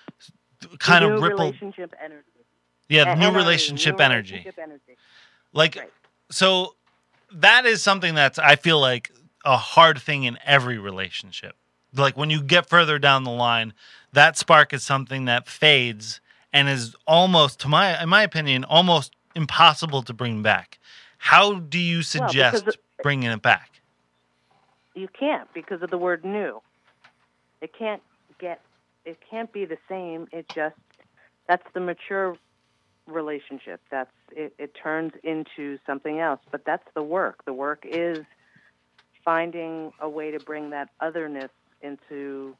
[SPEAKER 9] kind
[SPEAKER 8] new
[SPEAKER 9] of ripple.
[SPEAKER 8] relationship energy.
[SPEAKER 9] Yeah, the
[SPEAKER 8] E-
[SPEAKER 9] new
[SPEAKER 8] energy,
[SPEAKER 9] relationship
[SPEAKER 8] new
[SPEAKER 9] energy.
[SPEAKER 8] relationship energy.
[SPEAKER 9] Like,
[SPEAKER 8] Right.
[SPEAKER 9] so that is something that's, I feel like, a hard thing in every relationship. Like, when you get further down the line, that spark is something that fades and is almost, to my, in my opinion, almost impossible to bring back. How do you suggest
[SPEAKER 8] because
[SPEAKER 9] bringing it back?
[SPEAKER 8] You can't because of the word new. It can't get. It can't be the same. It just. That's the mature relationship. That's it. It turns into something else. But that's the work. The work is finding a way to bring that otherness into.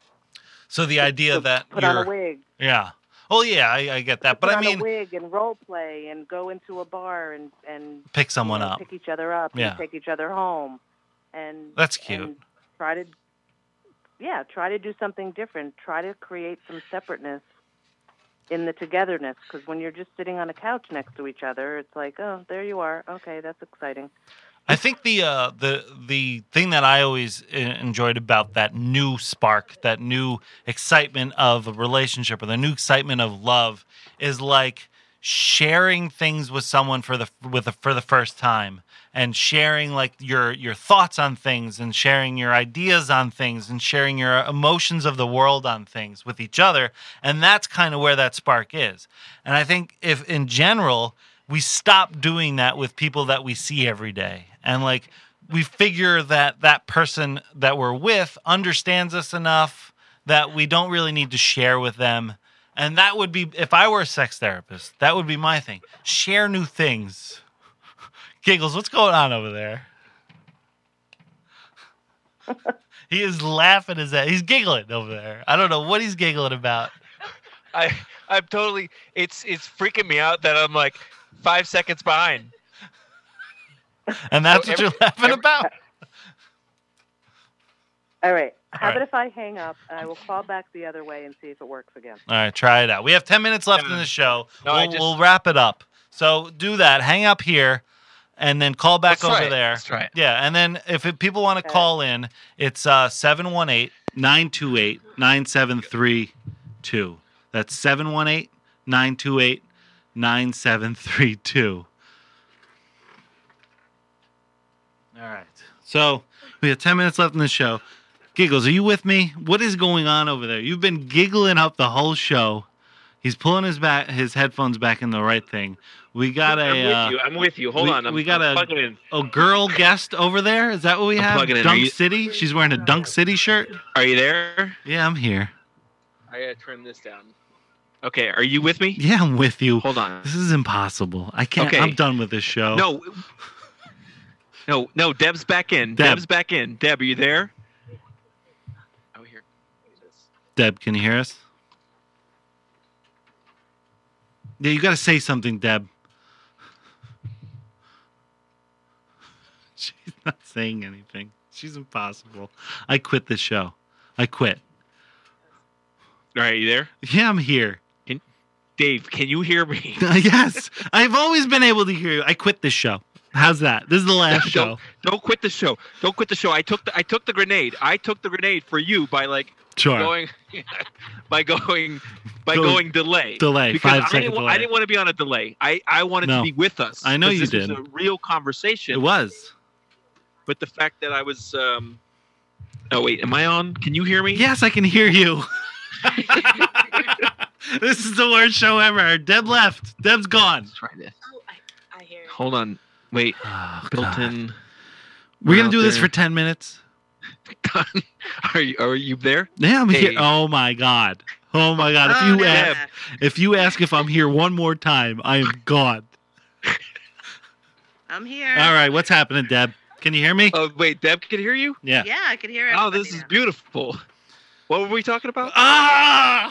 [SPEAKER 9] So the idea
[SPEAKER 8] to
[SPEAKER 9] that
[SPEAKER 8] put
[SPEAKER 9] you're,
[SPEAKER 8] on a wig.
[SPEAKER 9] yeah. Oh yeah, I, I get that, but
[SPEAKER 8] put
[SPEAKER 9] I
[SPEAKER 8] on
[SPEAKER 9] mean,
[SPEAKER 8] a wig and role play and go into a bar and and
[SPEAKER 9] pick someone
[SPEAKER 8] you know,
[SPEAKER 9] up.
[SPEAKER 8] pick each other up,
[SPEAKER 9] Yeah.
[SPEAKER 8] and take each other home, and
[SPEAKER 9] That's cute.
[SPEAKER 8] and try to, yeah, try to do something different. Try to create some separateness in the togetherness. Because when you're just sitting on a couch next to each other, it's like, oh, there you are. Okay, that's exciting.
[SPEAKER 9] I think the uh, the the thing that I always uh, enjoyed about that new spark, that new excitement of a relationship, or the new excitement of love, is like sharing things with someone for the with the, for the first time, and sharing like your your thoughts on things, and sharing your ideas on things, and sharing your emotions of the world on things with each other, and that's kind of where that spark is. And I think if in general we stop doing that with people that we see every day. And like, we figure that that person that we're with understands us enough that we don't really need to share with them. And that would be, if I were a sex therapist, that would be my thing. Share new things. Giggles, what's going on over there? He is laughing his ass. He's giggling over there. I don't know what he's giggling about.
[SPEAKER 7] I I'm totally. It's it's freaking me out that I'm like five seconds behind.
[SPEAKER 9] And that's
[SPEAKER 7] So
[SPEAKER 9] what
[SPEAKER 7] every-
[SPEAKER 9] you're laughing
[SPEAKER 7] every-
[SPEAKER 9] about.
[SPEAKER 8] All right. How
[SPEAKER 9] All
[SPEAKER 8] about
[SPEAKER 9] right.
[SPEAKER 8] if I hang up and I will call back the other way and see if it works again?
[SPEAKER 9] All right, try it out. We have ten minutes left in
[SPEAKER 7] Yeah.
[SPEAKER 9] the show.
[SPEAKER 7] No, I
[SPEAKER 9] we'll,
[SPEAKER 7] just-
[SPEAKER 9] we'll wrap it up. So do that. Hang up here, and then call back
[SPEAKER 7] Let's try
[SPEAKER 9] over
[SPEAKER 7] it.
[SPEAKER 9] there.
[SPEAKER 7] Let's try it.
[SPEAKER 9] Yeah, and then if it, people want to
[SPEAKER 8] Okay.
[SPEAKER 9] call in, it's uh, seven one eight, nine two eight, nine seven three two. That's seven one eight, nine two eight, nine seven three two. All right. So we have ten minutes left in the show. Giggles, are you with me? What is going on over there? You've been giggling up the whole show. He's pulling his back, his headphones back in the right thing. We got a
[SPEAKER 5] I'm with
[SPEAKER 9] uh,
[SPEAKER 5] you. I'm with you. Hold
[SPEAKER 9] we-
[SPEAKER 5] on. I'm,
[SPEAKER 9] we got
[SPEAKER 5] I'm
[SPEAKER 9] a-
[SPEAKER 5] plugging in.
[SPEAKER 9] a girl guest over there. Is that what we
[SPEAKER 5] I'm
[SPEAKER 9] have?
[SPEAKER 5] plugging in. Are
[SPEAKER 9] Dunk
[SPEAKER 5] you-
[SPEAKER 9] City. She's wearing a Dunk City shirt.
[SPEAKER 5] Are you there?
[SPEAKER 9] Yeah, I'm here.
[SPEAKER 5] I gotta turn this down. Okay. Are you with me?
[SPEAKER 9] Yeah, I'm with you.
[SPEAKER 5] Hold on.
[SPEAKER 9] This is impossible. I can't.
[SPEAKER 5] Okay.
[SPEAKER 9] I'm done with this show.
[SPEAKER 5] No. No. No. Deb's back in.
[SPEAKER 9] Deb.
[SPEAKER 5] Deb's back in. Deb, are you there? Oh, here.
[SPEAKER 9] Deb, can you hear us? Yeah, you got to say something, Deb. She's not saying anything. She's impossible. I quit this show. I quit.
[SPEAKER 5] All right. You there?
[SPEAKER 9] Yeah, I'm here.
[SPEAKER 5] Dave, can you hear me?
[SPEAKER 9] Yes, I've always been able to hear you. I quit this show. How's that? This is the last show.
[SPEAKER 5] Don't, don't quit the show. Don't quit the show. I took the I took the grenade. I took the grenade for you by like
[SPEAKER 9] Sure.
[SPEAKER 5] going by going by
[SPEAKER 9] Go-
[SPEAKER 5] going delay.
[SPEAKER 9] delay,
[SPEAKER 5] Because
[SPEAKER 9] five
[SPEAKER 5] I
[SPEAKER 9] second
[SPEAKER 5] didn't, wa-
[SPEAKER 9] delay.
[SPEAKER 5] I didn't want to be on a delay. I, I wanted
[SPEAKER 9] No.
[SPEAKER 5] to be with us.
[SPEAKER 9] I know
[SPEAKER 5] 'cause
[SPEAKER 9] you
[SPEAKER 5] this
[SPEAKER 9] did.
[SPEAKER 5] was a real conversation.
[SPEAKER 9] It was.
[SPEAKER 5] But the fact that I was um Oh wait, am I on? Can you hear me?
[SPEAKER 9] Yes, I can hear you. This is the worst show ever. Deb left. Deb's gone.
[SPEAKER 5] Let's try this.
[SPEAKER 6] Oh, I, I hear it.
[SPEAKER 5] Hold on. Wait,
[SPEAKER 3] Oh, God.
[SPEAKER 5] built-in.
[SPEAKER 3] We're gonna
[SPEAKER 5] out
[SPEAKER 3] do this
[SPEAKER 5] there.
[SPEAKER 3] for ten minutes.
[SPEAKER 5] Are you are you there?
[SPEAKER 3] Yeah, I'm
[SPEAKER 5] Hey.
[SPEAKER 3] here. Oh my God. Oh my God. If
[SPEAKER 6] Oh,
[SPEAKER 3] you
[SPEAKER 6] no.
[SPEAKER 3] ask, if you ask if I'm here one more time, I am gone.
[SPEAKER 6] I'm here.
[SPEAKER 3] All right, what's happening, Deb? Can you hear me?
[SPEAKER 5] Oh wait, Deb can hear you.
[SPEAKER 3] Yeah.
[SPEAKER 6] Yeah, I can hear
[SPEAKER 5] Oh,
[SPEAKER 6] everybody
[SPEAKER 5] this is
[SPEAKER 6] now.
[SPEAKER 5] beautiful. What were we talking about?
[SPEAKER 3] Ah!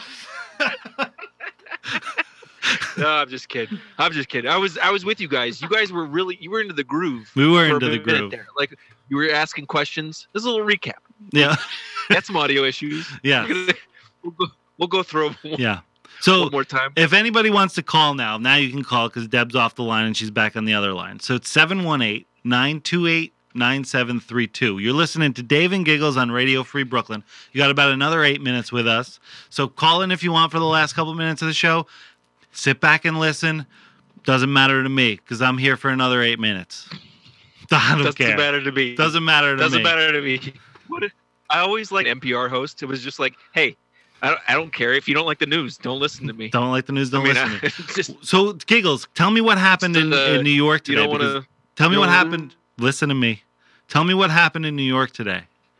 [SPEAKER 5] No, I'm just kidding. I'm just kidding. I was I was with you guys. You guys were really you were into the groove.
[SPEAKER 3] We were
[SPEAKER 5] for a
[SPEAKER 3] into the
[SPEAKER 5] minute
[SPEAKER 3] groove.
[SPEAKER 5] there. Like you were asking questions. This is a little recap.
[SPEAKER 3] Yeah.
[SPEAKER 5] That's some audio issues.
[SPEAKER 3] Yeah.
[SPEAKER 5] We're gonna- We'll go, we'll go through them one,
[SPEAKER 3] Yeah. So
[SPEAKER 5] one more time.
[SPEAKER 3] if anybody wants to call now, now you can call because Deb's off the line and she's back on the other line. So it's seven one eight, nine two eight, nine seven three two. You're listening to Dave and Giggles on Radio Free Brooklyn. You got about another eight minutes with us. So call in if you want for the last couple minutes of the show. Sit back and listen. Doesn't matter to me because I'm here for another eight minutes. I don't
[SPEAKER 5] Doesn't
[SPEAKER 3] care.
[SPEAKER 5] matter to me.
[SPEAKER 3] Doesn't matter to
[SPEAKER 5] Doesn't
[SPEAKER 3] me.
[SPEAKER 5] matter to me. What if- I always like N P R host. It was just like, hey, I don't, I don't care if you don't like the news. Don't listen to me.
[SPEAKER 3] Don't like the news. Don't
[SPEAKER 5] I mean,
[SPEAKER 3] listen
[SPEAKER 5] I-
[SPEAKER 3] to me.
[SPEAKER 5] just
[SPEAKER 3] So Giggles, tell me what happened in,
[SPEAKER 5] uh,
[SPEAKER 3] in New York
[SPEAKER 5] you
[SPEAKER 3] today.
[SPEAKER 5] don't want
[SPEAKER 3] because-
[SPEAKER 5] to.
[SPEAKER 3] Tell me
[SPEAKER 5] you
[SPEAKER 3] what
[SPEAKER 5] don't-
[SPEAKER 3] happened. Listen to me. Tell me what happened in New York today.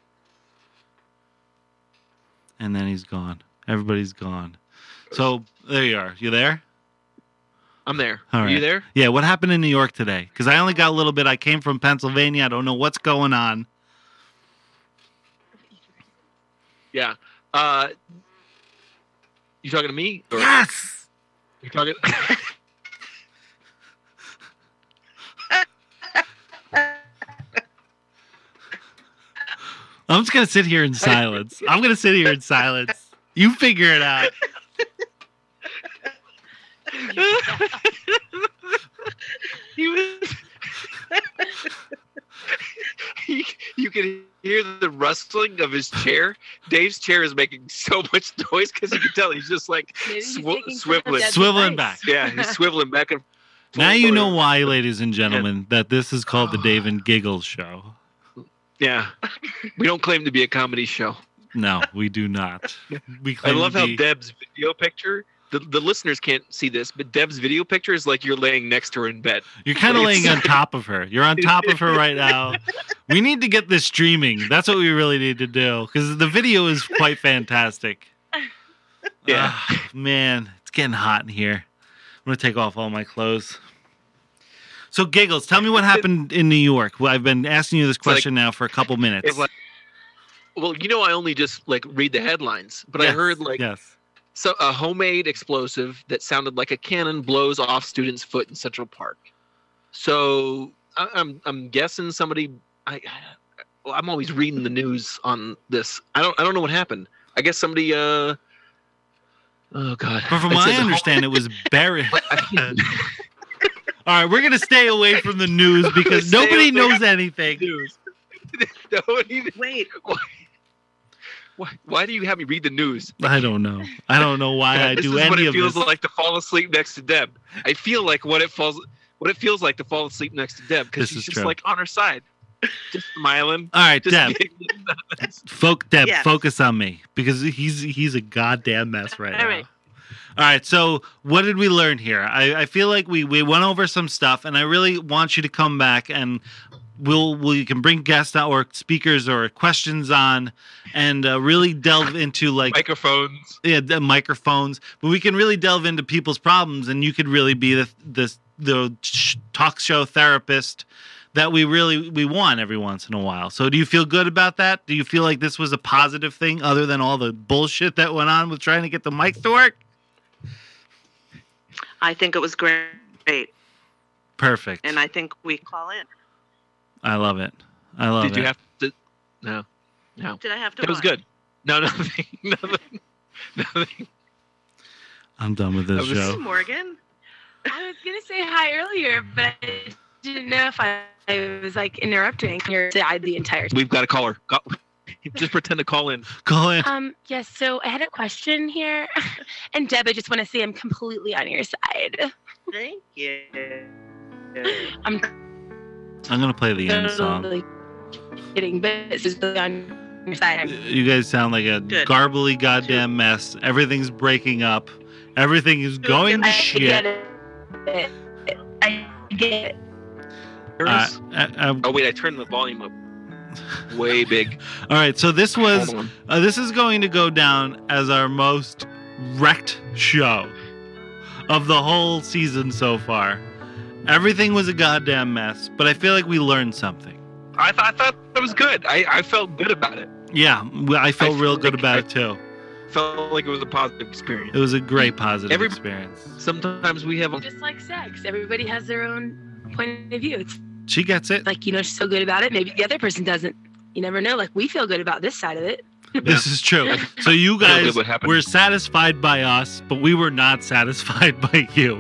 [SPEAKER 3] And then he's gone. Everybody's gone. So there you are. You there?
[SPEAKER 5] I'm there.
[SPEAKER 3] All
[SPEAKER 5] Are you
[SPEAKER 3] right.
[SPEAKER 5] there?
[SPEAKER 3] Yeah. What happened in New York today? Because I only got a little bit. I came from Pennsylvania. I don't know what's going on.
[SPEAKER 5] Yeah. Uh, you talking to me? Or
[SPEAKER 3] Yes.
[SPEAKER 5] You talking?
[SPEAKER 3] I'm just gonna sit here in silence. I'm gonna sit here in silence. You figure it out.
[SPEAKER 5] he was. he, you can hear the rustling of his chair. Dave's chair is making so much noise because you can tell he's just like
[SPEAKER 10] Maybe he's
[SPEAKER 5] sw-
[SPEAKER 10] taking some of
[SPEAKER 5] swiveling.
[SPEAKER 10] Deb's
[SPEAKER 3] Swiveling
[SPEAKER 10] advice.
[SPEAKER 3] back.
[SPEAKER 5] Yeah, he's swiveling back and.
[SPEAKER 3] Now you know
[SPEAKER 5] forth.
[SPEAKER 3] why, ladies and gentlemen, that this is called the Dave and Giggles Show.
[SPEAKER 5] Yeah, we don't claim to be a comedy show.
[SPEAKER 3] No, we do not. We
[SPEAKER 5] I
[SPEAKER 3] claim
[SPEAKER 5] love
[SPEAKER 3] to
[SPEAKER 5] how
[SPEAKER 3] be-
[SPEAKER 5] Deb's video picture. The, the listeners can't see this, but Deb's video picture is like you're laying next to her in bed.
[SPEAKER 3] You're kind of
[SPEAKER 5] It's-
[SPEAKER 3] laying on top of her. You're on top of her right now. We need to get this streaming. That's what we really need to do because the video is quite fantastic.
[SPEAKER 5] Yeah.
[SPEAKER 3] Ah, man, it's getting hot in here. I'm gonna take off all my clothes. So, Giggles, tell me what happened in New York. Well, I've been asking you this
[SPEAKER 5] like-
[SPEAKER 3] question now for a couple minutes.
[SPEAKER 5] It's like, well, you know, I only just like read the headlines, but I
[SPEAKER 3] Yes,
[SPEAKER 5] heard like
[SPEAKER 3] yes.
[SPEAKER 5] so a homemade explosive that sounded like a cannon blows off student's foot in Central Park. So I, I'm I'm guessing somebody. I well, I'm always reading the news on this. I don't I don't know what happened. I guess somebody. Uh, oh God.
[SPEAKER 3] But from
[SPEAKER 5] It
[SPEAKER 3] what
[SPEAKER 5] says
[SPEAKER 3] I
[SPEAKER 5] a home-
[SPEAKER 3] understand, it was buried.
[SPEAKER 5] I-
[SPEAKER 3] All right, we're gonna stay away from the news because
[SPEAKER 5] Stay
[SPEAKER 3] nobody
[SPEAKER 5] away
[SPEAKER 3] knows
[SPEAKER 5] from
[SPEAKER 3] anything.
[SPEAKER 5] news. Nobody-
[SPEAKER 6] Wait,
[SPEAKER 5] Why, why do you have me read the news?
[SPEAKER 3] I don't know. I don't know why I
[SPEAKER 5] this
[SPEAKER 3] do
[SPEAKER 5] is
[SPEAKER 3] any
[SPEAKER 5] what it
[SPEAKER 3] of
[SPEAKER 5] feels
[SPEAKER 3] this.
[SPEAKER 5] like to fall asleep next to Deb. I feel like what it falls, what it feels like to fall asleep next to Deb because
[SPEAKER 3] This
[SPEAKER 5] she's
[SPEAKER 3] is
[SPEAKER 5] just
[SPEAKER 3] true.
[SPEAKER 5] like on her side, just smiling.
[SPEAKER 3] All right,
[SPEAKER 5] Just
[SPEAKER 3] Deb.
[SPEAKER 5] being-
[SPEAKER 3] Folk, Deb,
[SPEAKER 6] Yes.
[SPEAKER 3] focus on me because he's he's a goddamn mess right
[SPEAKER 10] All
[SPEAKER 3] now.
[SPEAKER 10] right.
[SPEAKER 3] All right, so what did we learn here? I, I feel like we, we went over some stuff, and I really want you to come back and we'll we can bring guests out or speakers or questions on, and uh, really delve into like
[SPEAKER 5] microphones.
[SPEAKER 3] yeah the microphones. But we can really delve into people's problems, and you could really be the the the sh- talk show therapist that we really we want every once in a while. So do you feel good about that? Do you feel like this was a positive thing other than all the bullshit that went on with trying to get the mics to work?
[SPEAKER 6] I think it was great,
[SPEAKER 3] Perfect.
[SPEAKER 6] and I think we call in.
[SPEAKER 3] I love it. I love
[SPEAKER 5] Did
[SPEAKER 3] it.
[SPEAKER 5] you have to? No, no.
[SPEAKER 6] Did I have to?
[SPEAKER 5] That was
[SPEAKER 6] what?
[SPEAKER 5] good. No, nothing, nothing, nothing.
[SPEAKER 3] I'm done with this
[SPEAKER 5] I was-
[SPEAKER 3] show.
[SPEAKER 6] Morgan.
[SPEAKER 10] I was gonna say hi earlier, but I didn't know if I, I was like interrupting your side the entire time.
[SPEAKER 5] We've got a caller. Call, just pretend to call in.
[SPEAKER 3] Call in.
[SPEAKER 10] Um, yes. So I had a question here, and Deb, I just want to say I'm completely on your side.
[SPEAKER 6] Thank you.
[SPEAKER 10] I'm
[SPEAKER 3] I'm gonna play the end song.
[SPEAKER 10] totally kidding, but it's just really on your side. I'm
[SPEAKER 3] You guys sound like a
[SPEAKER 6] Good.
[SPEAKER 3] garbly goddamn mess. Everything's breaking up. Everything is going to
[SPEAKER 10] I
[SPEAKER 3] shit.
[SPEAKER 10] get it. I get it.
[SPEAKER 3] Uh, uh, uh,
[SPEAKER 5] Oh wait, I turned the volume up way big.
[SPEAKER 3] all right, so this was
[SPEAKER 5] Hold on.
[SPEAKER 3] uh, this is going to go down as our most wrecked show of the whole season so far. Everything was a goddamn mess, but I feel like we learned something.
[SPEAKER 5] I thought I thought that was good. I, I felt good about it.
[SPEAKER 3] Yeah, w- I felt
[SPEAKER 5] I
[SPEAKER 3] real
[SPEAKER 5] feel
[SPEAKER 3] good
[SPEAKER 5] like
[SPEAKER 3] about
[SPEAKER 5] I-
[SPEAKER 3] it too.
[SPEAKER 5] Felt like it was a positive experience.
[SPEAKER 3] It was a great positive
[SPEAKER 5] Every-
[SPEAKER 3] experience.
[SPEAKER 5] Sometimes we have a
[SPEAKER 10] Just like sex, everybody has their own point of view. It's
[SPEAKER 3] She gets it.
[SPEAKER 10] like, you know, she's so good about it. Maybe the other person doesn't. You never know. Like, we feel good about this side of it.
[SPEAKER 3] This is true. So you
[SPEAKER 5] I don't
[SPEAKER 3] guys
[SPEAKER 5] get what happened.
[SPEAKER 3] were satisfied by us, but we were not satisfied by you.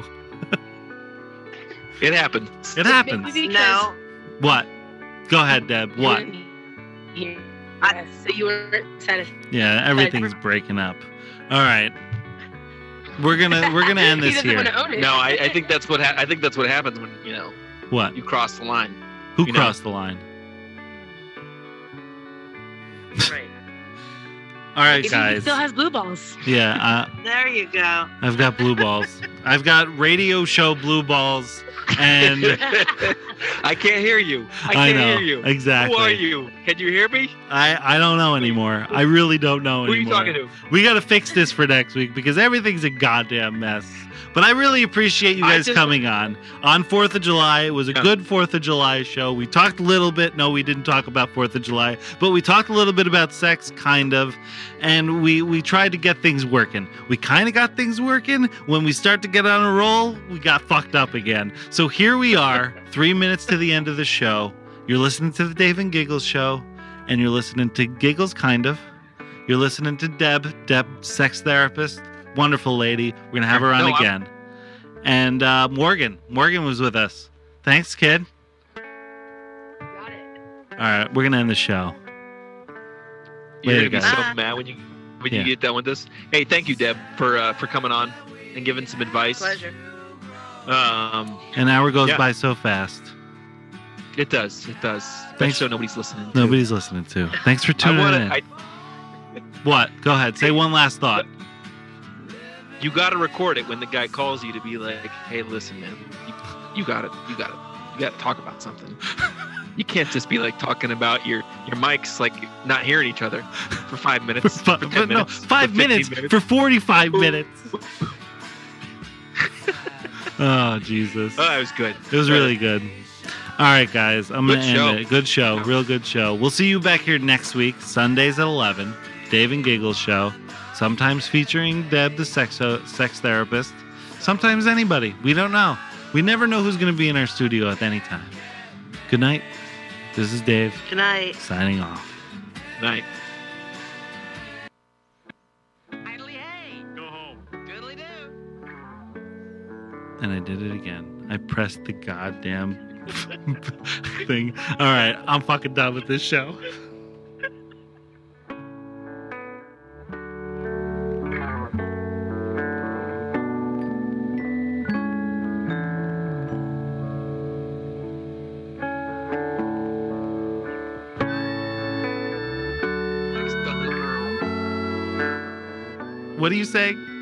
[SPEAKER 5] It happened.
[SPEAKER 3] It happens.
[SPEAKER 10] Maybe because
[SPEAKER 6] No.
[SPEAKER 3] What? Go ahead, Deb.
[SPEAKER 10] you
[SPEAKER 3] What?
[SPEAKER 10] didn't hear us, so you weren't satisfied.
[SPEAKER 3] Yeah, everything's breaking up. All right. We're gonna we're gonna end
[SPEAKER 10] He
[SPEAKER 3] this
[SPEAKER 10] doesn't
[SPEAKER 3] here.
[SPEAKER 10] want to own it.
[SPEAKER 5] No, I, I think that's what ha- I think that's what happens when you know
[SPEAKER 3] What?
[SPEAKER 5] you cross the line.
[SPEAKER 3] Who
[SPEAKER 5] you know.
[SPEAKER 3] crossed the line?
[SPEAKER 6] Right.
[SPEAKER 3] All right,
[SPEAKER 10] He
[SPEAKER 3] guys.
[SPEAKER 10] still has blue balls.
[SPEAKER 3] Yeah, uh,
[SPEAKER 6] There you go.
[SPEAKER 3] I've got blue balls. I've got radio show blue balls, and
[SPEAKER 5] I can't hear you. I
[SPEAKER 3] I
[SPEAKER 5] can't
[SPEAKER 3] know
[SPEAKER 5] hear you.
[SPEAKER 3] exactly.
[SPEAKER 5] Who are you? Can you hear me?
[SPEAKER 3] I I don't know anymore. I really don't know
[SPEAKER 5] Who are you
[SPEAKER 3] anymore.
[SPEAKER 5] talking to?
[SPEAKER 3] We got to fix this for next week because everything's a goddamn mess. But I really appreciate you
[SPEAKER 5] I
[SPEAKER 3] guys
[SPEAKER 5] just-
[SPEAKER 3] coming on. On fourth of July, it was a
[SPEAKER 5] Yeah.
[SPEAKER 3] good fourth of July show. We talked a little bit. No, we didn't talk about fourth of July, but we talked a little bit about sex, kind of. And we, we tried to get things working. We kind of got things working. When we start to get on a roll, we got fucked up again. So here we are, three minutes to the end of the show. You're listening to the Dave and Giggles show, and you're listening to Giggles, kind of. You're listening to Deb, Deb, sex therapist, wonderful lady. We're gonna have her on
[SPEAKER 5] No, I'm-
[SPEAKER 3] again. And uh, Morgan, Morgan was with us. Thanks, kid.
[SPEAKER 10] Got it.
[SPEAKER 3] All right, we're gonna end the show.
[SPEAKER 5] You're
[SPEAKER 3] Later,
[SPEAKER 5] gonna be
[SPEAKER 3] guys.
[SPEAKER 5] so mad when you when
[SPEAKER 3] Yeah.
[SPEAKER 5] you get done with this. Hey, thank you, Deb, for uh, for coming on and giving some advice.
[SPEAKER 6] Pleasure.
[SPEAKER 5] Um,
[SPEAKER 3] An hour goes
[SPEAKER 5] Yeah.
[SPEAKER 3] by so fast.
[SPEAKER 5] it does, it does. That
[SPEAKER 3] Thanks.
[SPEAKER 5] show nobody's listening. to.
[SPEAKER 3] Nobody's listening to. Thanks for
[SPEAKER 5] I
[SPEAKER 3] tuning
[SPEAKER 5] want
[SPEAKER 3] in.
[SPEAKER 5] to.
[SPEAKER 3] What? Go ahead. Say one last thought.
[SPEAKER 5] You got to record it when the guy calls you to be like, "Hey, listen, man, you, you got it. You got it. You got to talk about something." You can't just be like talking about your your mics like not hearing each other for five
[SPEAKER 3] For
[SPEAKER 5] minutes.
[SPEAKER 3] fi-
[SPEAKER 5] for ten
[SPEAKER 3] but no,
[SPEAKER 5] minutes, for
[SPEAKER 3] five
[SPEAKER 5] fifteen
[SPEAKER 3] minutes, for forty-five minutes. Oh Jesus!
[SPEAKER 5] Oh, that was good.
[SPEAKER 3] It was
[SPEAKER 5] Good.
[SPEAKER 3] really good. All right, guys, I'm
[SPEAKER 5] Good
[SPEAKER 3] gonna end
[SPEAKER 5] show.
[SPEAKER 3] it. Good show, real good show. We'll see you back here next week, Sundays at eleven. Dave and Giggles show. Sometimes featuring Deb, the sex sex therapist. Sometimes anybody. We don't know. We never know who's going to be in our studio at any time. Good night. This is Dave
[SPEAKER 6] Good night.
[SPEAKER 3] signing off.
[SPEAKER 5] Night.
[SPEAKER 3] And I did it again. I pressed the goddamn thing. All right, I'm fucking done with this show. What are you saying?